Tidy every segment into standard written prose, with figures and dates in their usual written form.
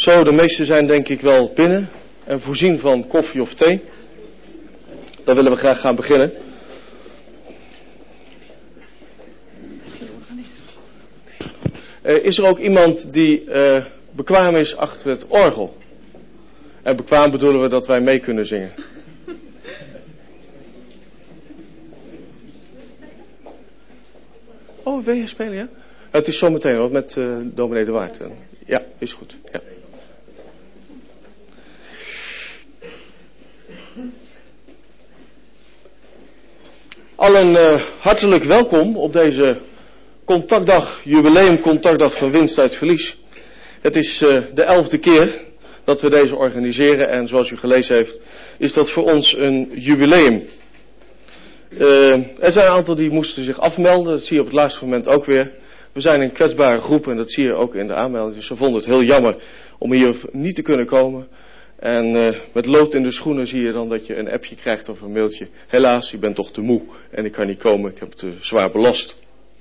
Zo, de meesten zijn denk ik wel binnen en voorzien van koffie of thee. Dan willen we graag gaan beginnen. Is er ook iemand die bekwaam is achter het orgel? En bekwaam bedoelen we dat wij mee kunnen zingen. Oh, wil je spelen, ja? Het is zometeen hoor, met dominee De Waard. Ja, is goed. Ja. Allen hartelijk welkom op deze contactdag, jubileum contactdag van Winst uit Verlies. Het is de 11e keer dat we deze organiseren en zoals u gelezen heeft, is dat voor ons een jubileum. Er zijn een aantal die moesten zich afmelden, dat zie je op het laatste moment ook weer. We zijn een kwetsbare groep en dat zie je ook in de aanmelding. Dus ze vonden het heel jammer om hier niet te kunnen komen. En met lood in de schoenen zie je dan dat je een appje krijgt of een mailtje. Helaas, ik ben toch te moe en ik kan niet komen, ik heb het zwaar belast.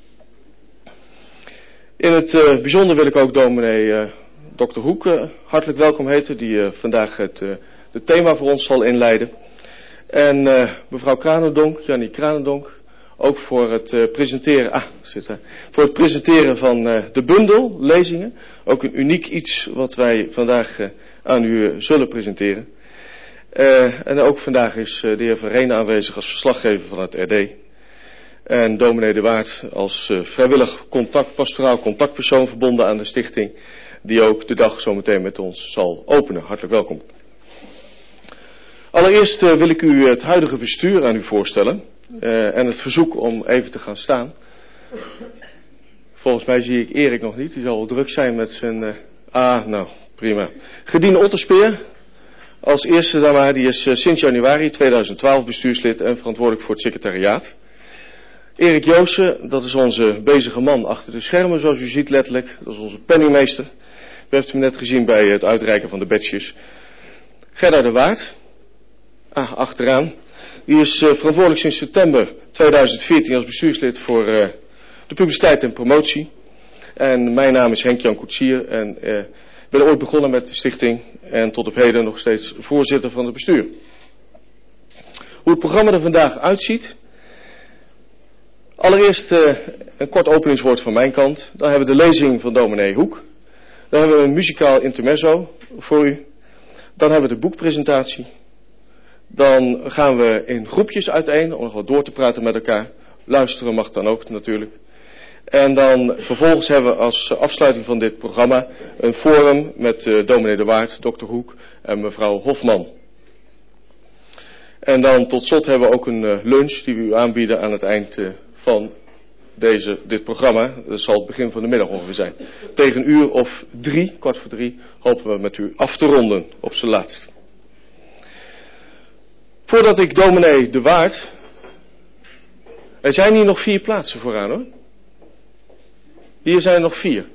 In het bijzonder wil ik ook dominee Dr. Hoek hartelijk welkom heten, die vandaag het thema voor ons zal inleiden. En mevrouw Kranendonk, Jannie Kranendonk, ook voor het presenteren, voor het presenteren van de bundel, lezingen. Ook een uniek iets wat wij vandaag aan u zullen presenteren. En ook vandaag is de heer Van Reen aanwezig als verslaggever van het RD. En dominee De Waard als vrijwillig pastoraal contactpersoon verbonden aan de stichting, die ook de dag zometeen met ons zal openen. Hartelijk welkom. Allereerst wil ik u het huidige bestuur aan u voorstellen en het verzoek om even te gaan staan. Volgens mij zie ik Erik nog niet, die zal wel druk zijn met zijn... nou, prima. Gediende Otterspeer, als eerste dan maar, die is sinds januari 2012 bestuurslid en verantwoordelijk voor het secretariaat. Erik Joossen, dat is onze bezige man achter de schermen, zoals u ziet letterlijk. Dat is onze penningmeester. U heeft hem net gezien bij het uitreiken van de badges. Gerda De Waard, achteraan. Die is verantwoordelijk sinds september 2014 als bestuurslid voor de publiciteit en promotie. En mijn naam is Henk-Jan Koetsier en ik ben ooit begonnen met de stichting en tot op heden nog steeds voorzitter van het bestuur. Hoe het programma er vandaag uitziet. Allereerst een kort openingswoord van mijn kant. Dan hebben we de lezing van dominee Hoek. Dan hebben we een muzikaal intermezzo voor u. Dan hebben we de boekpresentatie. Dan gaan we in groepjes uiteen om nog wat door te praten met elkaar. Luisteren mag dan ook natuurlijk. En dan vervolgens hebben we als afsluiting van dit programma een forum met dominee De Waard, Dr. Hoek en mevrouw Hofman. En dan tot slot hebben we ook een lunch die we u aanbieden aan het eind van dit programma. Dat zal het begin van de middag ongeveer zijn. Tegen 15:00, 15:45, hopen we met u af te ronden op z'n laatst. Voordat ik dominee De Waard... Er zijn hier nog 4 plaatsen vooraan hoor. Hier zijn er nog 4.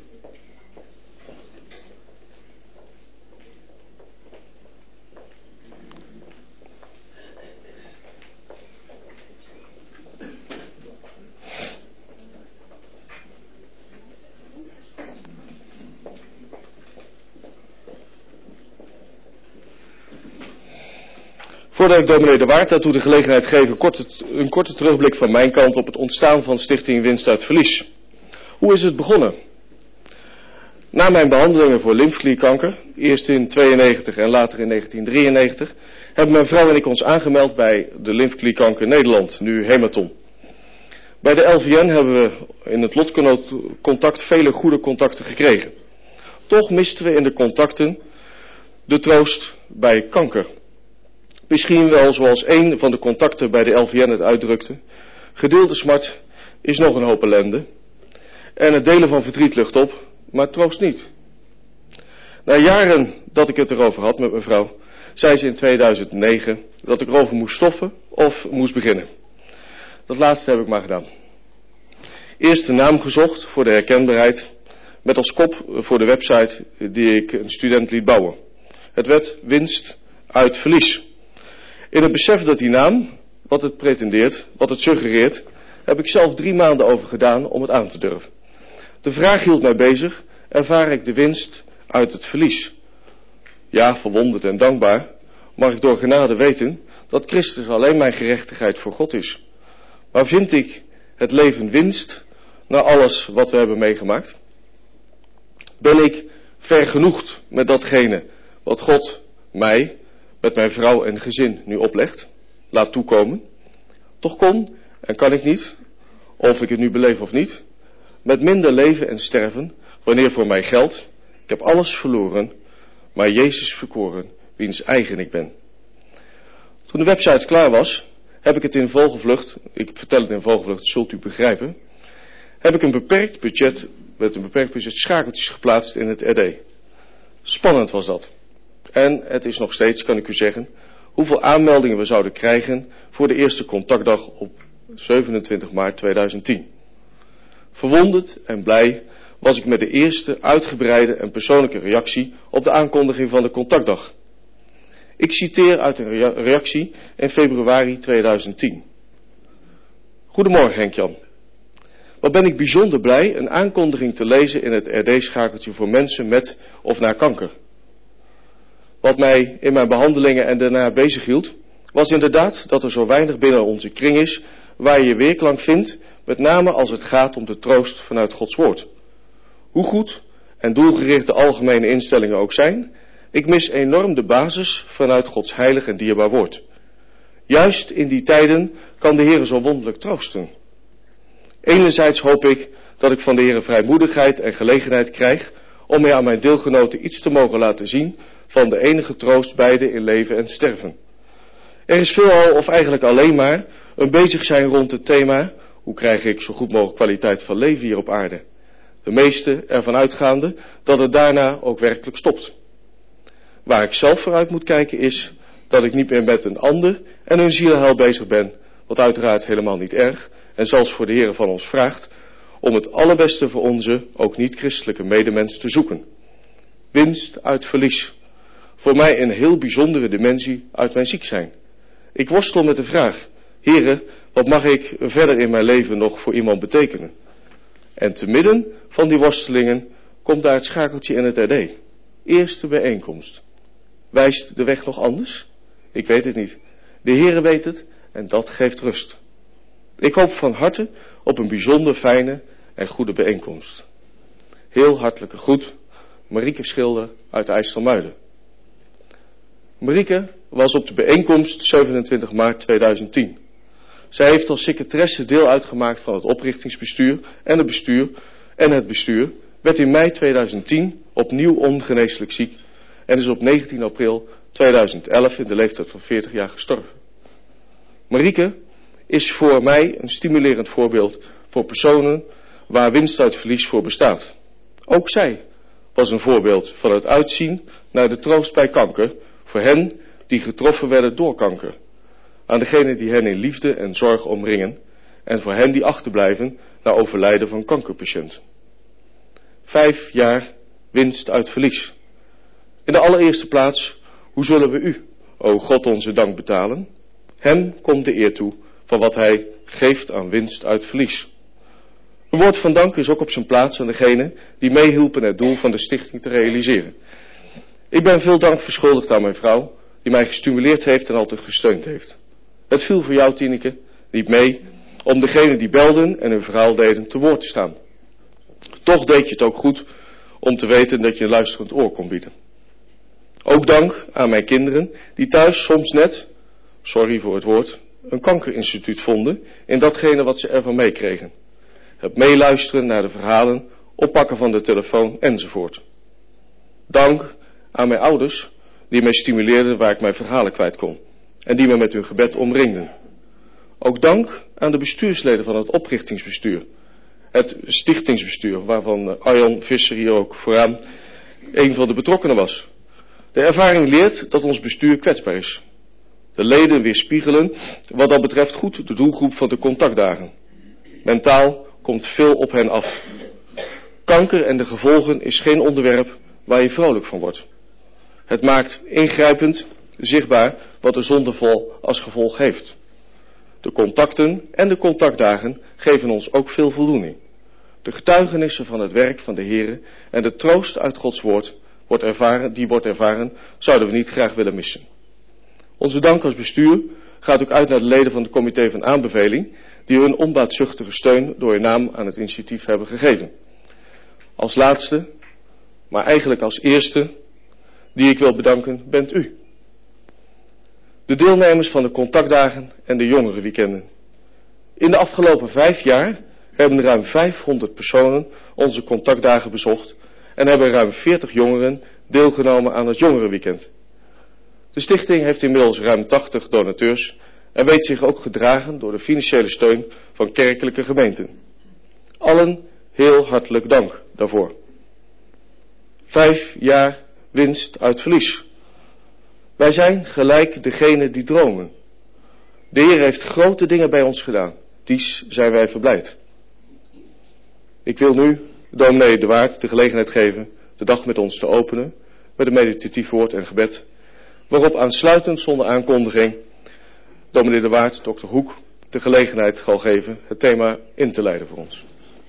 Voordat ik dominee De Waard daartoe de gelegenheid geef, een korte terugblik van mijn kant op het ontstaan van Stichting Winst uit Verlies. Hoe is het begonnen? Na mijn behandelingen voor lymfeklierkanker, eerst in 1992 en later in 1993, hebben mijn vrouw en ik ons aangemeld bij de Lymfeklierkanker Nederland, nu Hematon. Bij de LVN hebben we in het lotcontact vele goede contacten gekregen. Toch misten we in de contacten de troost bij kanker. Misschien wel zoals een van de contacten bij de LVN het uitdrukte. Gedeelde smart is nog een hoop ellende. En het delen van verdriet lucht op, maar troost niet. Na jaren dat ik het erover had met mijn vrouw, zei ze in 2009 dat ik erover moest stoppen of moest beginnen. Dat laatste heb ik maar gedaan. Eerst de naam gezocht voor de herkenbaarheid, met als kop voor de website die ik een student liet bouwen. Het werd Winst uit Verlies. In het besef dat die naam, wat het pretendeert, wat het suggereert, heb ik zelf 3 maanden over gedaan om het aan te durven. De vraag hield mij bezig, ervaar ik de winst uit het verlies? Ja, verwonderd en dankbaar mag ik door genade weten dat Christus alleen mijn gerechtigheid voor God is. Maar vind ik het leven winst na alles wat we hebben meegemaakt? Ben ik vergenoegd met datgene wat God mij, met mijn vrouw en gezin nu oplegt, laat toekomen? Toch kon en kan ik niet, of ik het nu beleef of niet, met minder leven en sterven, wanneer voor mij geldt, ik heb alles verloren, maar Jezus verkoren, wiens eigen ik ben. Toen de website klaar was, heb ik het in vogelvlucht, ik vertel het in vogelvlucht, zult u begrijpen, heb ik met een beperkt budget schakeltjes geplaatst in het RD. Spannend was dat. En het is nog steeds, kan ik u zeggen, hoeveel aanmeldingen we zouden krijgen voor de eerste contactdag op 27 maart 2010. Verwonderd en blij was ik met de eerste uitgebreide en persoonlijke reactie op de aankondiging van de contactdag. Ik citeer uit een reactie in februari 2010. Goedemorgen Henk-Jan. Wat ben ik bijzonder blij een aankondiging te lezen in het RD-schakeltje voor mensen met of na kanker. Wat mij in mijn behandelingen en daarna bezighield, was inderdaad dat er zo weinig binnen onze kring is waar je weerklank vindt, met name als het gaat om de troost vanuit Gods woord. Hoe goed en doelgericht de algemene instellingen ook zijn, ik mis enorm de basis vanuit Gods heilig en dierbaar woord. Juist in die tijden kan de Heer zo wonderlijk troosten. Enerzijds hoop ik dat ik van de Heer vrijmoedigheid en gelegenheid krijg om mij aan mijn deelgenoten iets te mogen laten zien van de enige troost beide in leven en sterven. Er is veelal of eigenlijk alleen maar een bezig zijn rond het thema, hoe krijg ik zo goed mogelijk kwaliteit van leven hier op aarde? De meeste ervan uitgaande dat het daarna ook werkelijk stopt. Waar ik zelf vooruit moet kijken is dat ik niet meer met een ander en hun zielheil bezig ben, wat uiteraard helemaal niet erg en zelfs voor de Heer van ons vraagt, om het allerbeste voor onze, ook niet-christelijke medemens te zoeken. Winst uit verlies. Voor mij een heel bijzondere dimensie uit mijn ziek zijn. Ik worstel met de vraag, Heere, wat mag ik verder in mijn leven nog voor iemand betekenen? En te midden van die worstelingen komt daar het schakeltje in het RD. Eerste bijeenkomst. Wijst de weg nog anders? Ik weet het niet. De Heere weet het en dat geeft rust. Ik hoop van harte op een bijzonder fijne en goede bijeenkomst. Heel hartelijke groet, Marieke Schilder uit IJsselmuiden. Marieke was op de bijeenkomst 27 maart 2010. Zij heeft als secretaresse deel uitgemaakt van het oprichtingsbestuur en het bestuur, werd in mei 2010 opnieuw ongeneeslijk ziek en is op 19 april 2011 in de leeftijd van 40 jaar gestorven. Marieke is voor mij een stimulerend voorbeeld voor personen waar winst uit verlies voor bestaat. Ook zij was een voorbeeld van het uitzien naar de troost bij kanker voor hen die getroffen werden door kanker. Aan degenen die hen in liefde en zorg omringen en voor hen die achterblijven na overlijden van kankerpatiënten. 5 jaar winst uit verlies. In de allereerste plaats, hoe zullen we u, o God, onze dank betalen? Hem komt de eer toe van wat hij geeft aan winst uit verlies. Een woord van dank is ook op zijn plaats aan degenen die meehielpen het doel van de stichting te realiseren. Ik ben veel dank verschuldigd aan mijn vrouw, die mij gestimuleerd heeft en altijd gesteund heeft. Het viel voor jou, Tineke, niet mee om degenen die belden en hun verhaal deden te woord te staan. Toch deed je het ook goed om te weten dat je een luisterend oor kon bieden. Ook dank aan mijn kinderen die thuis soms net, sorry voor het woord, een kankerinstituut vonden in datgene wat ze ervan meekregen. Het meeluisteren naar de verhalen, oppakken van de telefoon enzovoort. Dank aan mijn ouders die mij stimuleerden waar ik mijn verhalen kwijt kon en die me met hun gebed omringden. Ook dank aan de bestuursleden van het oprichtingsbestuur, het stichtingsbestuur, waarvan Arjan Visser hier ook vooraan een van de betrokkenen was. De ervaring leert dat ons bestuur kwetsbaar is. De leden weerspiegelen wat dat betreft goed de doelgroep van de contactdagen. Mentaal komt veel op hen af. Kanker en de gevolgen is geen onderwerp waar je vrolijk van wordt. Het maakt ingrijpend zichtbaar wat de zondeval als gevolg heeft. De contacten en de contactdagen geven ons ook veel voldoening. De getuigenissen van het werk van de Heere en de troost uit Gods woord wordt ervaren, zouden we niet graag willen missen. Onze dank als bestuur gaat ook uit naar de leden van het comité van aanbeveling, die hun onbaatzuchtige steun door hun naam aan het initiatief hebben gegeven. Als laatste, maar eigenlijk als eerste, die ik wil bedanken, bent u. De deelnemers van de contactdagen en de jongerenweekenden. In de afgelopen 5 jaar hebben ruim 500 personen onze contactdagen bezocht en hebben ruim 40 jongeren deelgenomen aan het jongerenweekend. De stichting heeft inmiddels ruim 80 donateurs en weet zich ook gedragen door de financiële steun van kerkelijke gemeenten. Allen heel hartelijk dank daarvoor. 5 jaar winst uit verlies. Wij zijn gelijk degene die dromen. De Heer heeft grote dingen bij ons gedaan. Dies zijn wij verblijd. Ik wil nu dominee De Waard de gelegenheid geven de dag met ons te openen met een meditatief woord en gebed, waarop aansluitend zonder aankondiging dominee De Waard, dokter Hoek, de gelegenheid zal geven het thema in te leiden voor ons.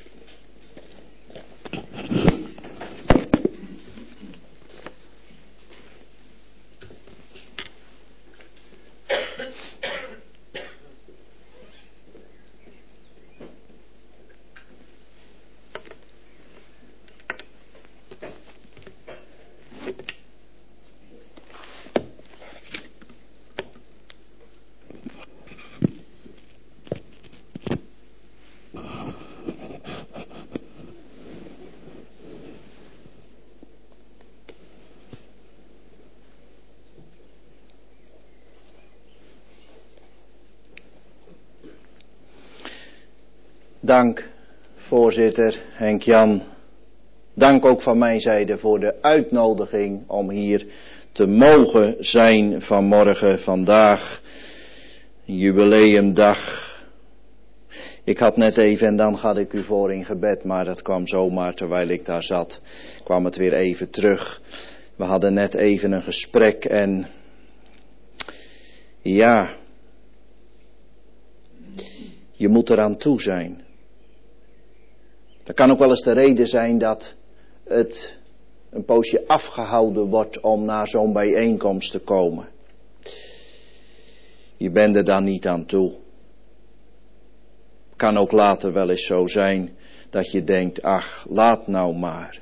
Dank, voorzitter Henk-Jan. Dank ook van mijn zijde voor de uitnodiging om hier te mogen zijn vanmorgen, vandaag, jubileumdag. Ik had net even, en dan ga ik u voor in gebed, maar dat kwam zomaar terwijl ik daar zat, kwam het weer even terug. We hadden net even een gesprek en ja, je moet eraan toe zijn. Dat kan ook wel eens de reden zijn dat het een poosje afgehouden wordt om naar zo'n bijeenkomst te komen. Je bent er dan niet aan toe. Kan ook later wel eens zo zijn dat je denkt, ach, laat nou maar.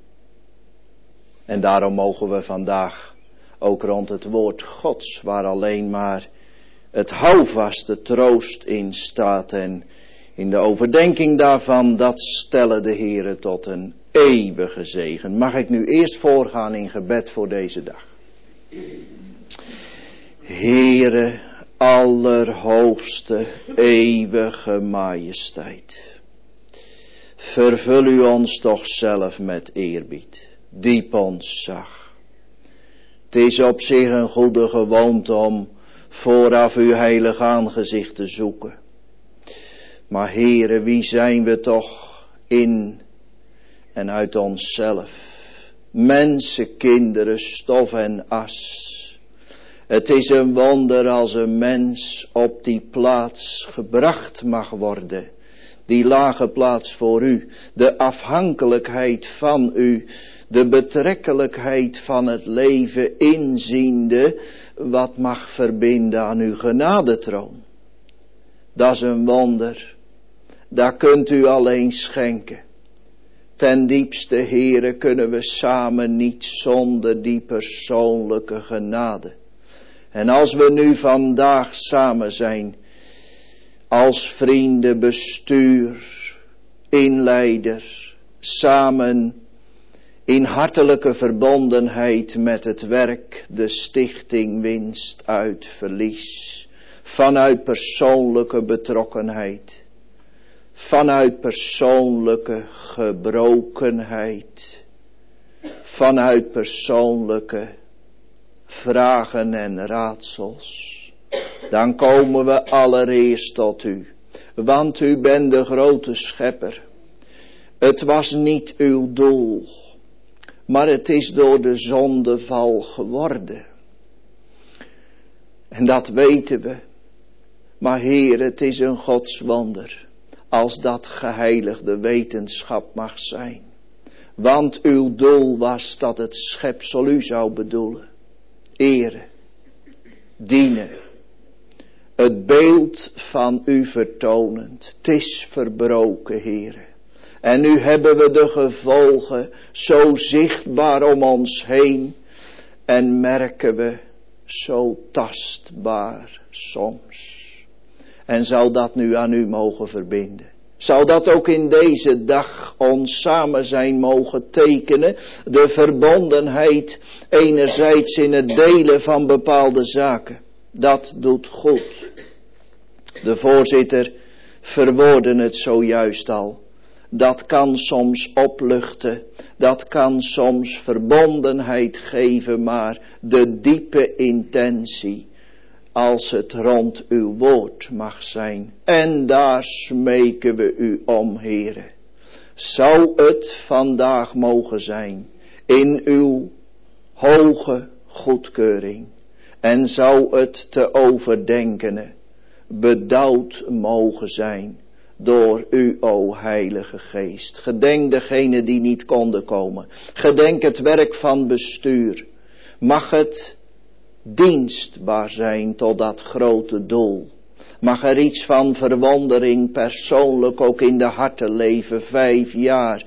En daarom mogen we vandaag ook rond het woord Gods, waar alleen maar het houvaste troost in staat en in de overdenking daarvan, dat stellen de Heere tot een eeuwige zegen. Mag ik nu eerst voorgaan in gebed voor deze dag. Heere, allerhoogste, eeuwige majesteit. Vervul u ons toch zelf met eerbied, diep ontzag. Het is op zich een goede gewoonte om vooraf uw heilig aangezicht te zoeken. Maar Heere, wie zijn we toch in en uit onszelf? Mensen, kinderen, stof en as. Het is een wonder als een mens op die plaats gebracht mag worden. Die lage plaats voor u, de afhankelijkheid van u, de betrekkelijkheid van het leven inziende, wat mag verbinden aan uw genadetroon. Dat is een wonder. Dat kunt u alleen schenken. Ten diepste, Heere, kunnen we samen niet zonder die persoonlijke genade. En als we nu vandaag samen zijn, als vrienden, bestuur, inleider, samen in hartelijke verbondenheid met het werk, de stichting winst uit verlies, vanuit persoonlijke betrokkenheid, vanuit persoonlijke gebrokenheid, vanuit persoonlijke vragen en raadsels, dan komen we allereerst tot u, want u bent de grote schepper. Het was niet uw doel, maar het is door de zondeval geworden. En dat weten we. Maar Heer, het is een godswonder als dat geheiligde wetenschap mag zijn. Want uw doel was dat het schepsel u zou bedoelen. Eren, dienen, het beeld van u vertonend. Het is verbroken, Heere. En nu hebben we de gevolgen zo zichtbaar om ons heen. En merken we zo tastbaar soms. En zal dat nu aan u mogen verbinden. Zal dat ook in deze dag ons samen zijn mogen tekenen. De verbondenheid enerzijds in het delen van bepaalde zaken. Dat doet goed. De voorzitter verwoordde het zojuist al. Dat kan soms opluchten. Dat kan soms verbondenheid geven. Maar de diepe intentie. Als het rond uw woord mag zijn. En daar smeken we u om, Heere. Zou het vandaag mogen zijn. In uw hoge goedkeuring. En zou het te overdenkene bedouwd mogen zijn. Door u, o Heilige Geest. Gedenk degene die niet konden komen. Gedenk het werk van bestuur. Mag het dienstbaar zijn tot dat grote doel. Mag er iets van verwondering persoonlijk ook in de harten leven. 5 jaar.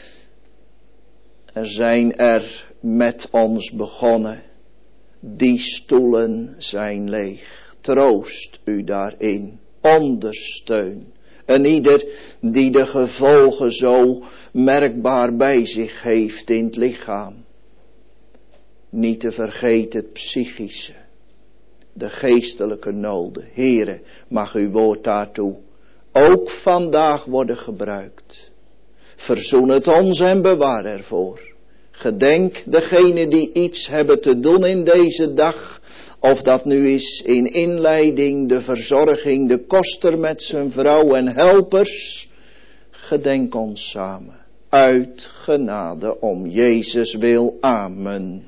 Er zijn er met ons begonnen. Die stoelen zijn leeg. Troost u daarin. Ondersteun. En ieder die de gevolgen zo merkbaar bij zich heeft in het lichaam. Niet te vergeten het psychische. De geestelijke noden. Heere, mag uw woord daartoe ook vandaag worden gebruikt. Verzoen het ons en bewaar ervoor. Gedenk degene die iets hebben te doen in deze dag. Of dat nu is in inleiding, de verzorging, de koster met zijn vrouw en helpers. Gedenk ons samen. Uit genade om Jezus wil. Amen.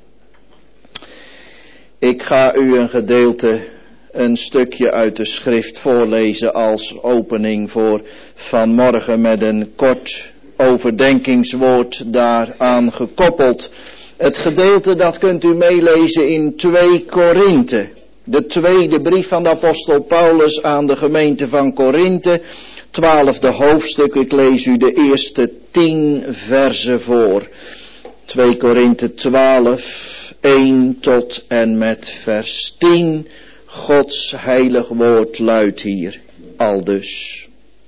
Ik ga u een gedeelte, een stukje uit de schrift voorlezen als opening voor vanmorgen met een kort overdenkingswoord daaraan gekoppeld. Het gedeelte dat kunt u meelezen in 2 Korinthe. De tweede brief van de apostel Paulus aan de gemeente van Korinthe. 12e hoofdstuk, ik lees u de eerste 10 verzen voor. 2 Korinthe 12, 1 tot en met vers 10. Gods heilig woord luidt hier aldus.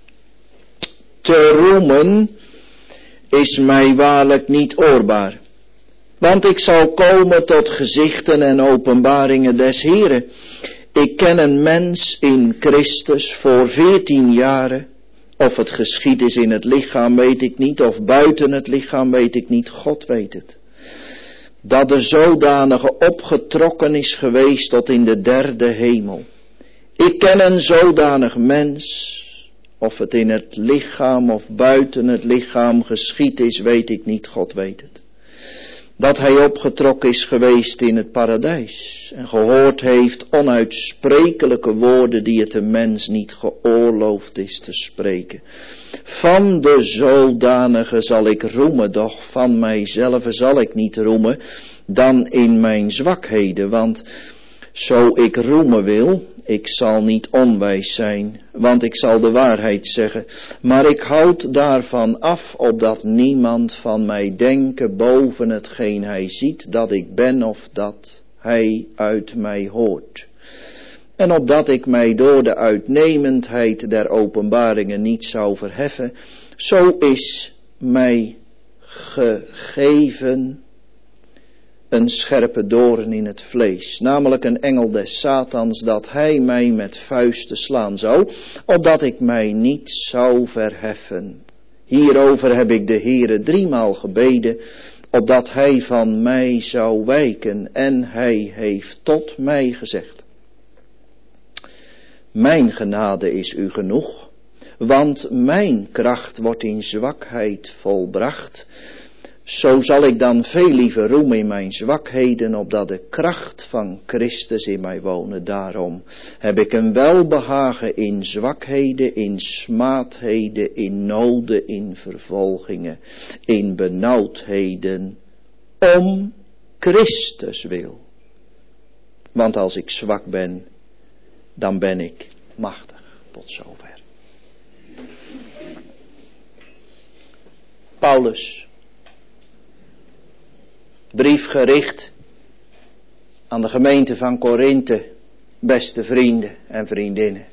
Te roemen is mij waarlijk niet oorbaar. Want ik zal komen tot gezichten en openbaringen des Heren. Ik ken een mens in Christus voor 14 jaren. Of het geschied is in het lichaam weet ik niet. Of buiten het lichaam weet ik niet. God weet het. Dat de zodanige opgetrokken is geweest tot in de 3e hemel. Ik ken een zodanig mens. Of het in het lichaam of buiten het lichaam geschied is weet ik niet. God weet het. Dat hij opgetrokken is geweest in het paradijs. En gehoord heeft onuitsprekelijke woorden die het de mens niet geoorloofd is te spreken. Van de zodanige zal ik roemen, doch van mijzelf zal ik niet roemen dan in mijn zwakheden. Want zo ik roemen wil, ik zal niet onwijs zijn, want ik zal de waarheid zeggen. Maar ik houd daarvan af, opdat niemand van mij denke boven hetgeen hij ziet, dat ik ben of dat hij uit mij hoort. En opdat ik mij door de uitnemendheid der openbaringen niet zou verheffen, zo is mij gegeven een scherpe doorn in het vlees, namelijk een engel des Satans, dat hij mij met vuisten slaan zou, opdat ik mij niet zou verheffen. Hierover heb ik de Heere 3-maal gebeden, opdat hij van mij zou wijken, en hij heeft tot mij gezegd: mijn genade is u genoeg, want mijn kracht wordt in zwakheid volbracht. Zo zal ik dan veel liever roemen in mijn zwakheden, opdat de kracht van Christus in mij wonen. Daarom heb ik een welbehagen in zwakheden, in smaadheden, in noden, in vervolgingen, in benauwdheden, om Christus wil. Want als ik zwak ben, dan ben ik machtig. Tot zover. Paulus. Brief gericht aan de gemeente van Korinthe, beste vrienden en vriendinnen.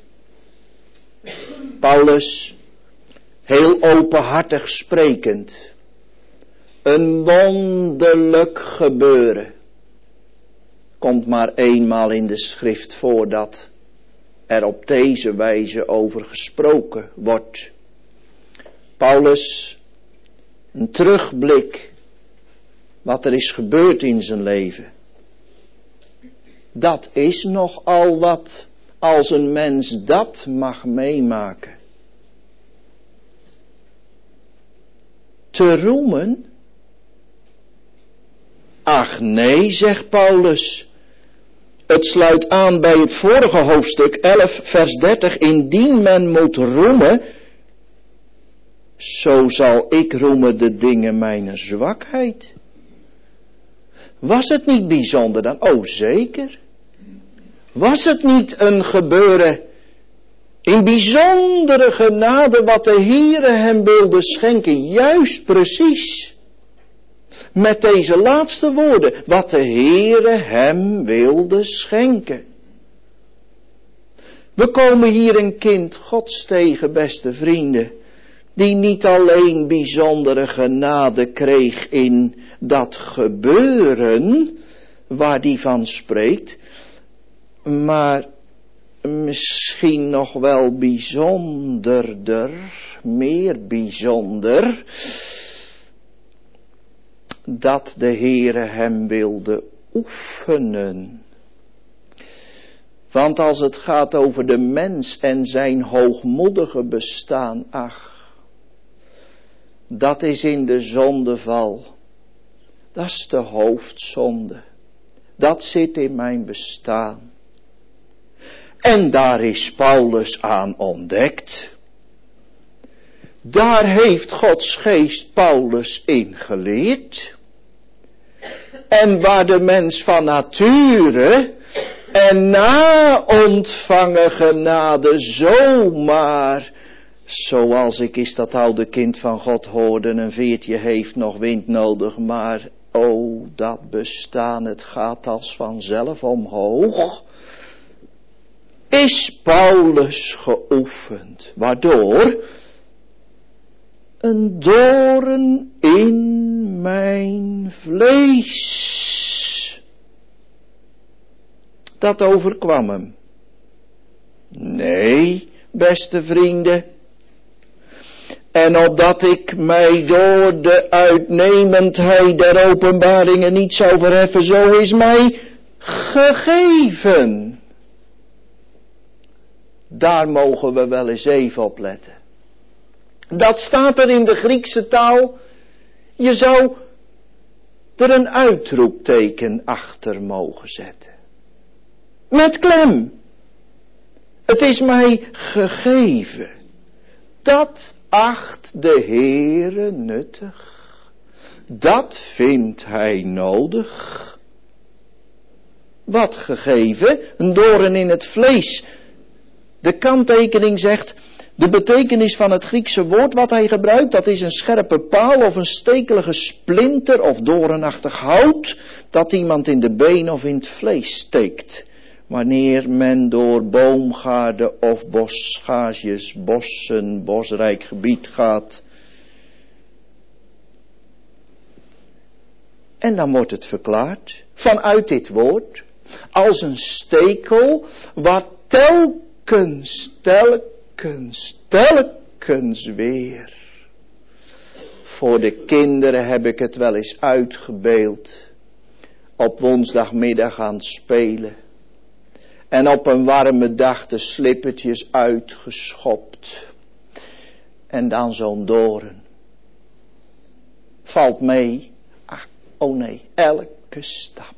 Paulus, heel openhartig sprekend, een wonderlijk gebeuren. Komt maar eenmaal in de schrift voor dat er op deze wijze over gesproken wordt. Paulus, een terugblik wat er is gebeurd in zijn leven. Dat is nogal wat als een mens dat mag meemaken. Te roemen? Ach nee, zegt Paulus. Het sluit aan bij het vorige hoofdstuk 11 vers 30. Indien men moet roemen, zo zal ik roemen de dingen mijner zwakheid. Was het niet bijzonder dan? Oh zeker. Was het niet een gebeuren in bijzondere genade wat de Heere hem wilde schenken? Juist precies. Met deze laatste woorden. Wat de Heere hem wilde schenken. We komen hier een kind Gods tegen, beste vrienden. Die niet alleen bijzondere genade kreeg in dat gebeuren waar die van spreekt, maar misschien nog wel bijzonderder, meer bijzonder, dat de Heere hem wilde oefenen. Want als het gaat over de mens en zijn hoogmoedige bestaan, ach, dat is in de zondeval. Dat is de hoofdzonde. Dat zit in mijn bestaan. En daar is Paulus aan ontdekt. Daar heeft Gods geest Paulus in geleerd. En waar de mens van nature en na ontvangen genade zomaar, zoals ik is dat oude kind van God hoorde, een veertje heeft nog wind nodig, maar oh, dat bestaan, het gaat als vanzelf omhoog. Is Paulus geoefend, waardoor een doorn in mijn vlees, dat overkwam hem. Nee, beste vrienden. En opdat ik mij door de uitnemendheid der openbaringen niet zou verheffen, zo is mij gegeven. Daar mogen we wel eens even op letten. Dat staat er in de Griekse taal. Je zou er een uitroepteken achter mogen zetten. Met klem. Het is mij gegeven. Dat acht de Heere nuttig. Dat vindt hij nodig. Wat gegeven? Een doorn in het vlees. De kanttekening zegt, de betekenis van het Griekse woord wat hij gebruikt, dat is een scherpe paal of een stekelige splinter of doornachtig hout, dat iemand in de been of in het vlees steekt. Wanneer men door boomgaarden of boschages, bossen, bosrijk gebied gaat. En dan wordt het verklaard, vanuit dit woord, als een stekel, wat telkens weer. Voor de kinderen heb ik het wel eens uitgebeeld. Op woensdagmiddag aan het spelen. En op een warme dag de slippertjes uitgeschopt. En dan zo'n doorn. valt mee. Oh nee, elke stap.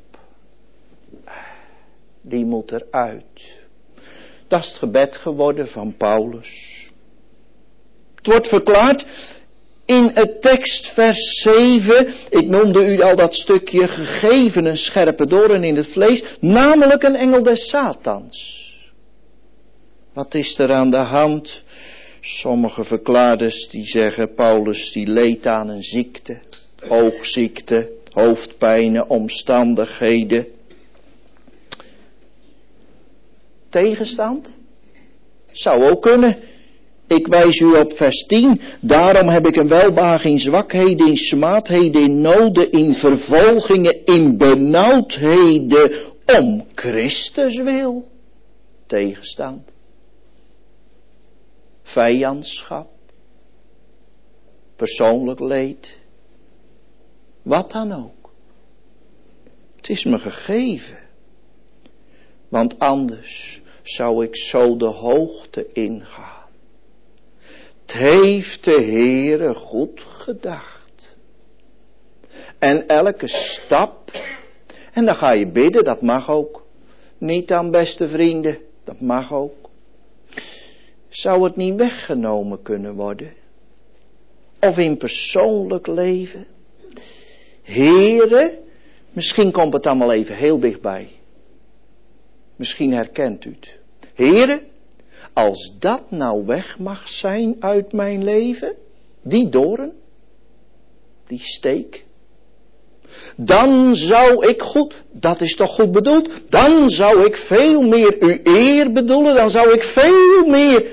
Die moet eruit. Dat is het gebed geworden van Paulus. Het wordt verklaard in het tekst vers 7. Ik noemde u al dat stukje gegeven een scherpe doorn in het vlees. Namelijk een engel des Satans. Wat is er aan de hand? Sommige verklaarders die zeggen Paulus die leed aan een ziekte. Oogziekte, hoofdpijnen, omstandigheden. Tegenstand? Zou ook kunnen. Ik wijs u op vers 10. Daarom heb ik een welbehagen in zwakheden, in smaadheden, in noden, in vervolgingen, in benauwdheden, om Christus wil. Tegenstand. Vijandschap. Persoonlijk leed. Wat dan ook. Het is me gegeven. Want anders zou ik zo de hoogte ingaan. Het heeft de Heere goed gedacht. En elke stap. En dan ga je bidden, dat mag ook. Niet aan beste vrienden, dat mag ook. Zou het niet weggenomen kunnen worden? Of in persoonlijk leven? Heere, misschien komt het allemaal even heel dichtbij. Misschien herkent u het. Heere, als dat nou weg mag zijn uit mijn leven, die doorn, die steek, dan zou ik goed, dat is toch goed bedoeld, dan zou ik veel meer uw eer bedoelen, dan zou ik veel meer.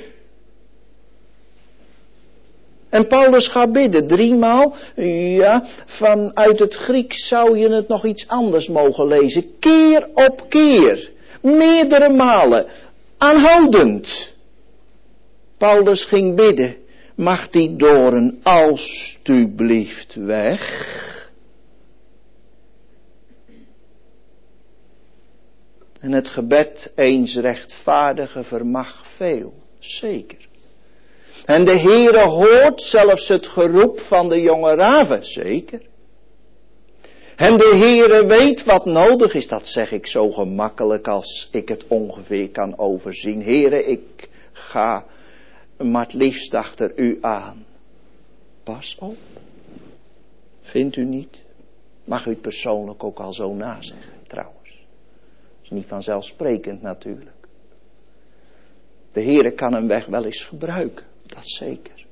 En Paulus gaat bidden 3 maal, ja, vanuit het Grieks zou je het nog iets anders mogen lezen, keer op keer, meerdere malen, aanhoudend. Paulus ging bidden, mag die doorn alstublieft weg. En het gebed eens rechtvaardige vermag veel, zeker. En de Heere hoort zelfs het geroep van de jonge raven, zeker. En de Heere weet wat nodig is, dat zeg ik zo gemakkelijk als ik het ongeveer kan overzien. Heere, ik ga maar het liefst achter u aan. Pas op. Vindt u niet? Mag u het persoonlijk ook al zo nazeggen, trouwens. Dat is niet vanzelfsprekend natuurlijk. De Heere kan een weg wel eens gebruiken, dat zeker.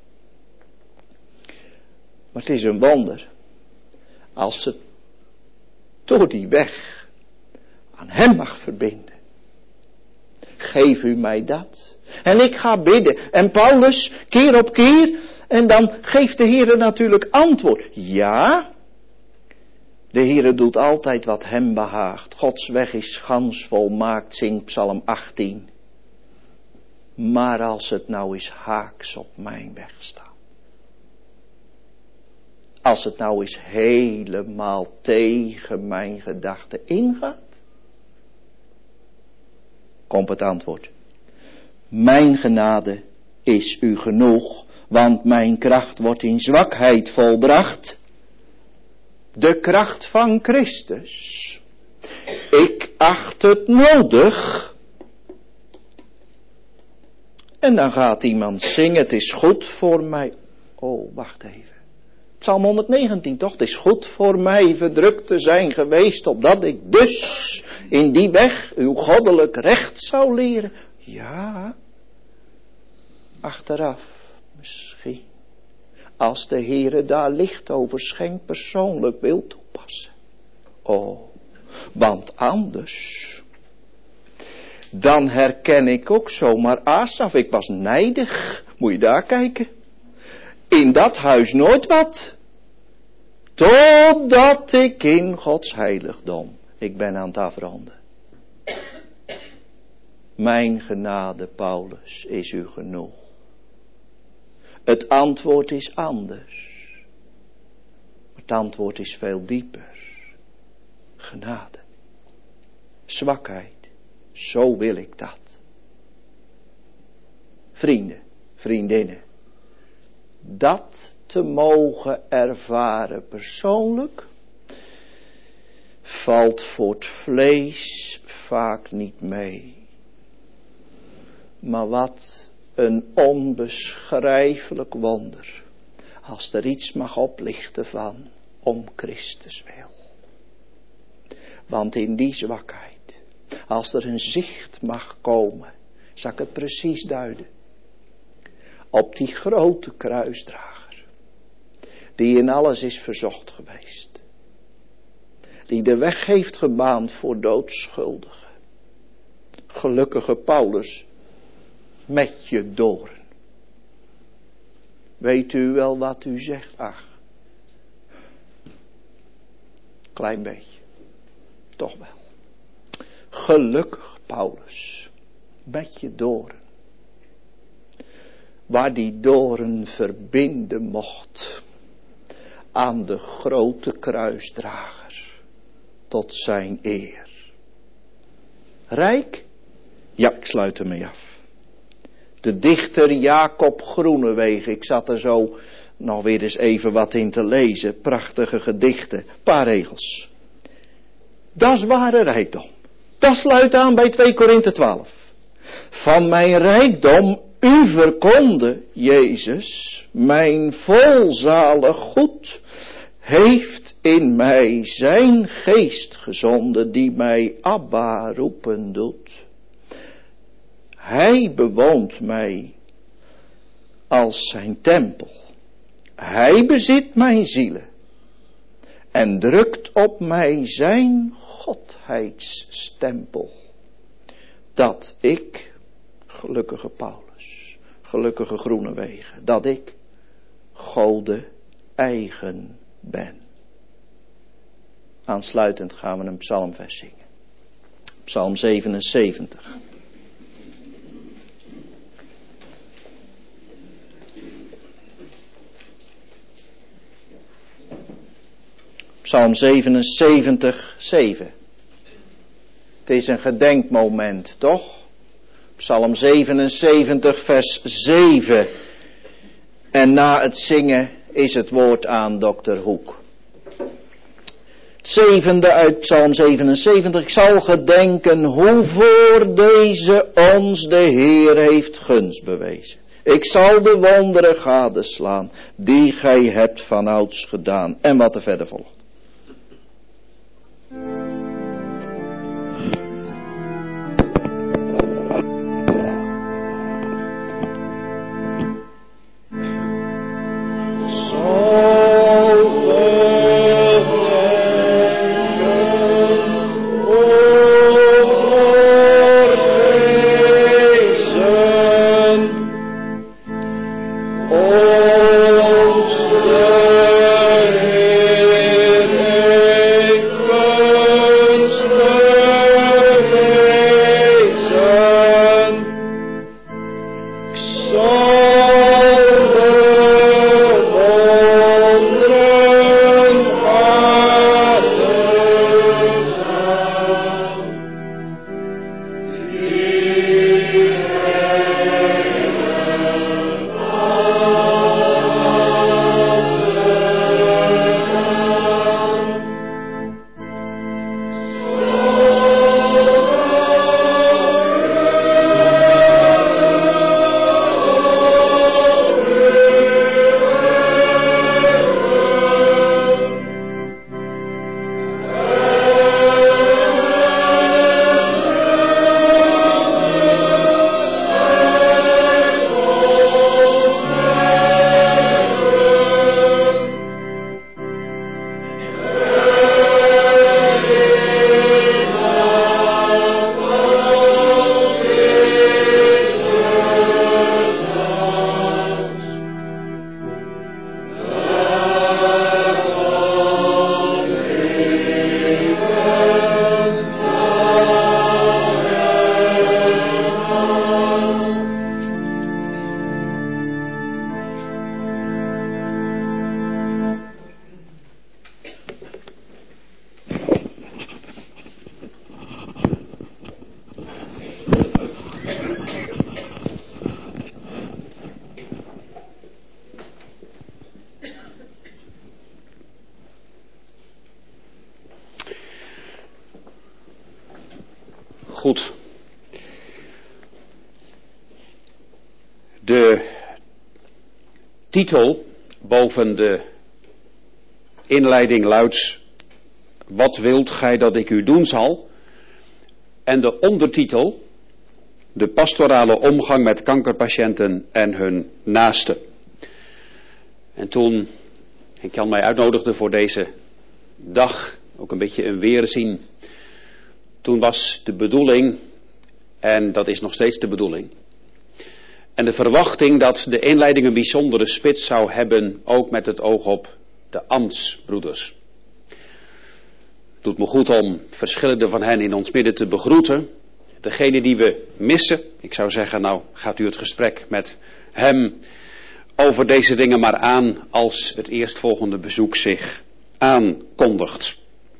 Maar het is een wonder als het door die weg aan hem mag verbinden. Geef u mij dat. En ik ga bidden. En Paulus, keer op keer. En dan geeft de Heere natuurlijk antwoord. Ja. De Heere doet altijd wat hem behaagt. Gods weg is gans volmaakt, zingt Psalm 18. Maar als het nou eens haaks op mijn weg staat. Als het nou eens helemaal tegen mijn gedachten ingaat. Komt het antwoord. Mijn genade is u genoeg, want mijn kracht wordt in zwakheid volbracht. De kracht van Christus. Ik acht het nodig. En dan gaat iemand zingen, het is goed voor mij. Oh, wacht even. Psalm 119 toch, het is goed voor mij verdrukt te zijn geweest, opdat ik dus in die weg uw goddelijk recht zou leren. Ja, achteraf misschien, als de Heere daar licht over schenkt, persoonlijk wil toepassen. Oh, want anders, dan herken ik ook zomaar Asaf, ik was nijdig, moet je daar kijken. In dat huis nooit wat, totdat ik in Gods heiligdom, ik ben aan het afronden. Mijn genade, Paulus, is u genoeg. Het antwoord is anders. Het antwoord is veel dieper. Genade. Zwakheid. Zo wil ik dat. Vrienden, vriendinnen. Dat te mogen ervaren persoonlijk, valt voor het vlees vaak niet mee. Maar wat een onbeschrijfelijk wonder, als er iets mag oplichten van om Christus wil. Want in die zwakheid, als er een zicht mag komen, zal ik het precies duiden. Op die grote kruisdrager, die in alles is verzocht geweest. Die de weg heeft gebaand voor doodschuldigen. Gelukkige Paulus, met je doorn. Weet u wel wat u zegt? Ach, klein beetje, toch wel. Gelukkig Paulus, met je doorn. Waar die doorn verbinden mocht aan de grote kruisdrager tot zijn eer. Rijk? Ja, ik sluit ermee af. De dichter Jacob Groenewegen, ik zat er zo nog weer eens even wat in te lezen. Prachtige gedichten, paar regels. Dat is ware rijkdom. Dat sluit aan bij 2 Korinthe 12. Van mijn rijkdom u verkonde, Jezus, mijn volzalig goed, heeft in mij zijn geest gezonden, die mij Abba roepen doet. Hij bewoont mij als zijn tempel. Hij bezit mijn zielen en drukt op mij zijn godheidsstempel. Dat ik, gelukkige Paulus, gelukkige Groenewegen, dat ik Gode eigen ben. Aansluitend gaan we een psalmvers zingen. Psalm 77. Psalm 77, 7. Het is een gedenkmoment, toch? Psalm 77, vers 7. En na het zingen is het woord aan dokter Hoek. Het 7e uit Psalm 77. Ik zal gedenken hoe voor deze ons de Heer heeft gunst bewezen. Ik zal de wonderen gadeslaan die gij hebt vanouds gedaan. En wat er verder volgt. De titel boven de inleiding luidt: wat wilt gij dat ik u doen zal? En de ondertitel: de pastorale omgang met kankerpatiënten en hun naasten. En toen Jan mij uitnodigde voor deze dag, ook een beetje een weerzien, toen was de bedoeling, en dat is nog steeds de bedoeling, en de verwachting dat de inleiding een bijzondere spits zou hebben, ook met het oog op de ambtsbroeders. Het doet me goed om verschillende van hen in ons midden te begroeten. Degene die we missen, ik zou zeggen, nou gaat u het gesprek met hem over deze dingen maar aan als het eerstvolgende bezoek zich aankondigt.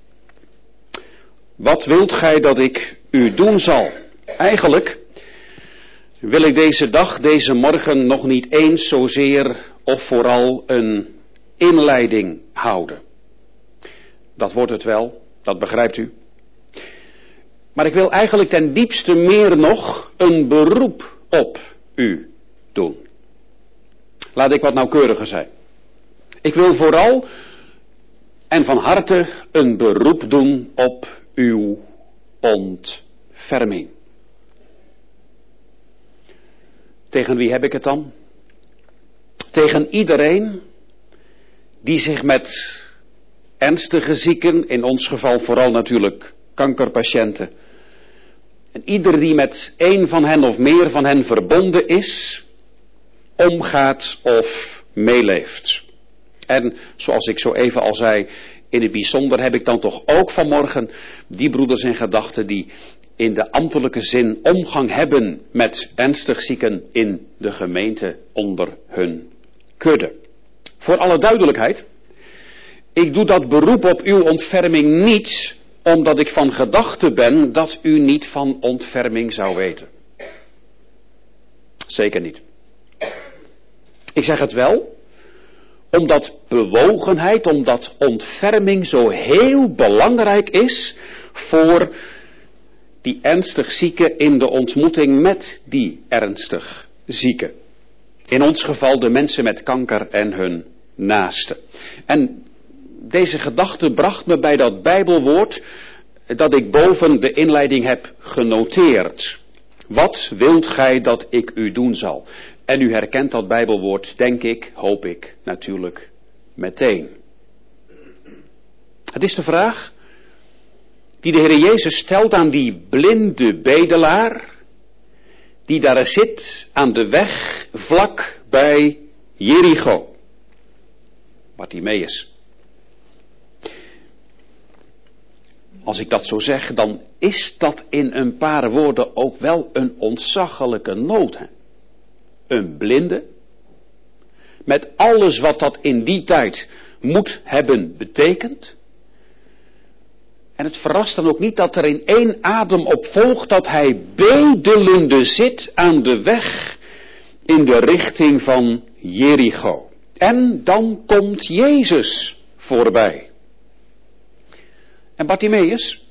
Wat wilt gij dat ik u doen zal? Eigenlijk wil ik deze dag, deze morgen nog niet eens zozeer of vooral een inleiding houden. Dat wordt het wel, dat begrijpt u. Maar ik wil eigenlijk ten diepste meer nog een beroep op u doen. Laat ik wat nauwkeuriger zijn. Ik wil vooral en van harte een beroep doen op uw ontferming. Tegen wie heb ik het dan? Tegen iedereen die zich met ernstige zieken, in ons geval vooral natuurlijk kankerpatiënten, en ieder die met een van hen of meer van hen verbonden is, omgaat of meeleeft. En zoals ik zo even al zei, in het bijzonder heb ik dan toch ook vanmorgen die broeders in gedachten die in de ambtelijke zin omgang hebben met ernstig zieken in de gemeente onder hun kudde. Voor alle duidelijkheid, ik doe dat beroep op uw ontferming niet omdat ik van gedachte ben dat u niet van ontferming zou weten. Zeker niet. Ik zeg het wel omdat bewogenheid, omdat ontferming zo heel belangrijk is voor die ernstig zieke in de ontmoeting met die ernstig zieke. In ons geval de mensen met kanker en hun naasten. En deze gedachte bracht me bij dat Bijbelwoord dat ik boven de inleiding heb genoteerd. Wat wilt gij dat ik u doen zal? En u herkent dat Bijbelwoord, denk ik, hoop ik, natuurlijk meteen. Het is de vraag die de Heer Jezus stelt aan die blinde bedelaar, die daar zit aan de weg vlak bij Jericho. Bartimeus. Als ik dat zo zeg, dan is dat in een paar woorden ook wel een ontzaglijke nood. Hè? Een blinde, met alles wat dat in die tijd moet hebben betekend. En het verrast dan ook niet dat er in één adem op volgt dat hij bedelende zit aan de weg in de richting van Jericho. En dan komt Jezus voorbij. En Bartimeus,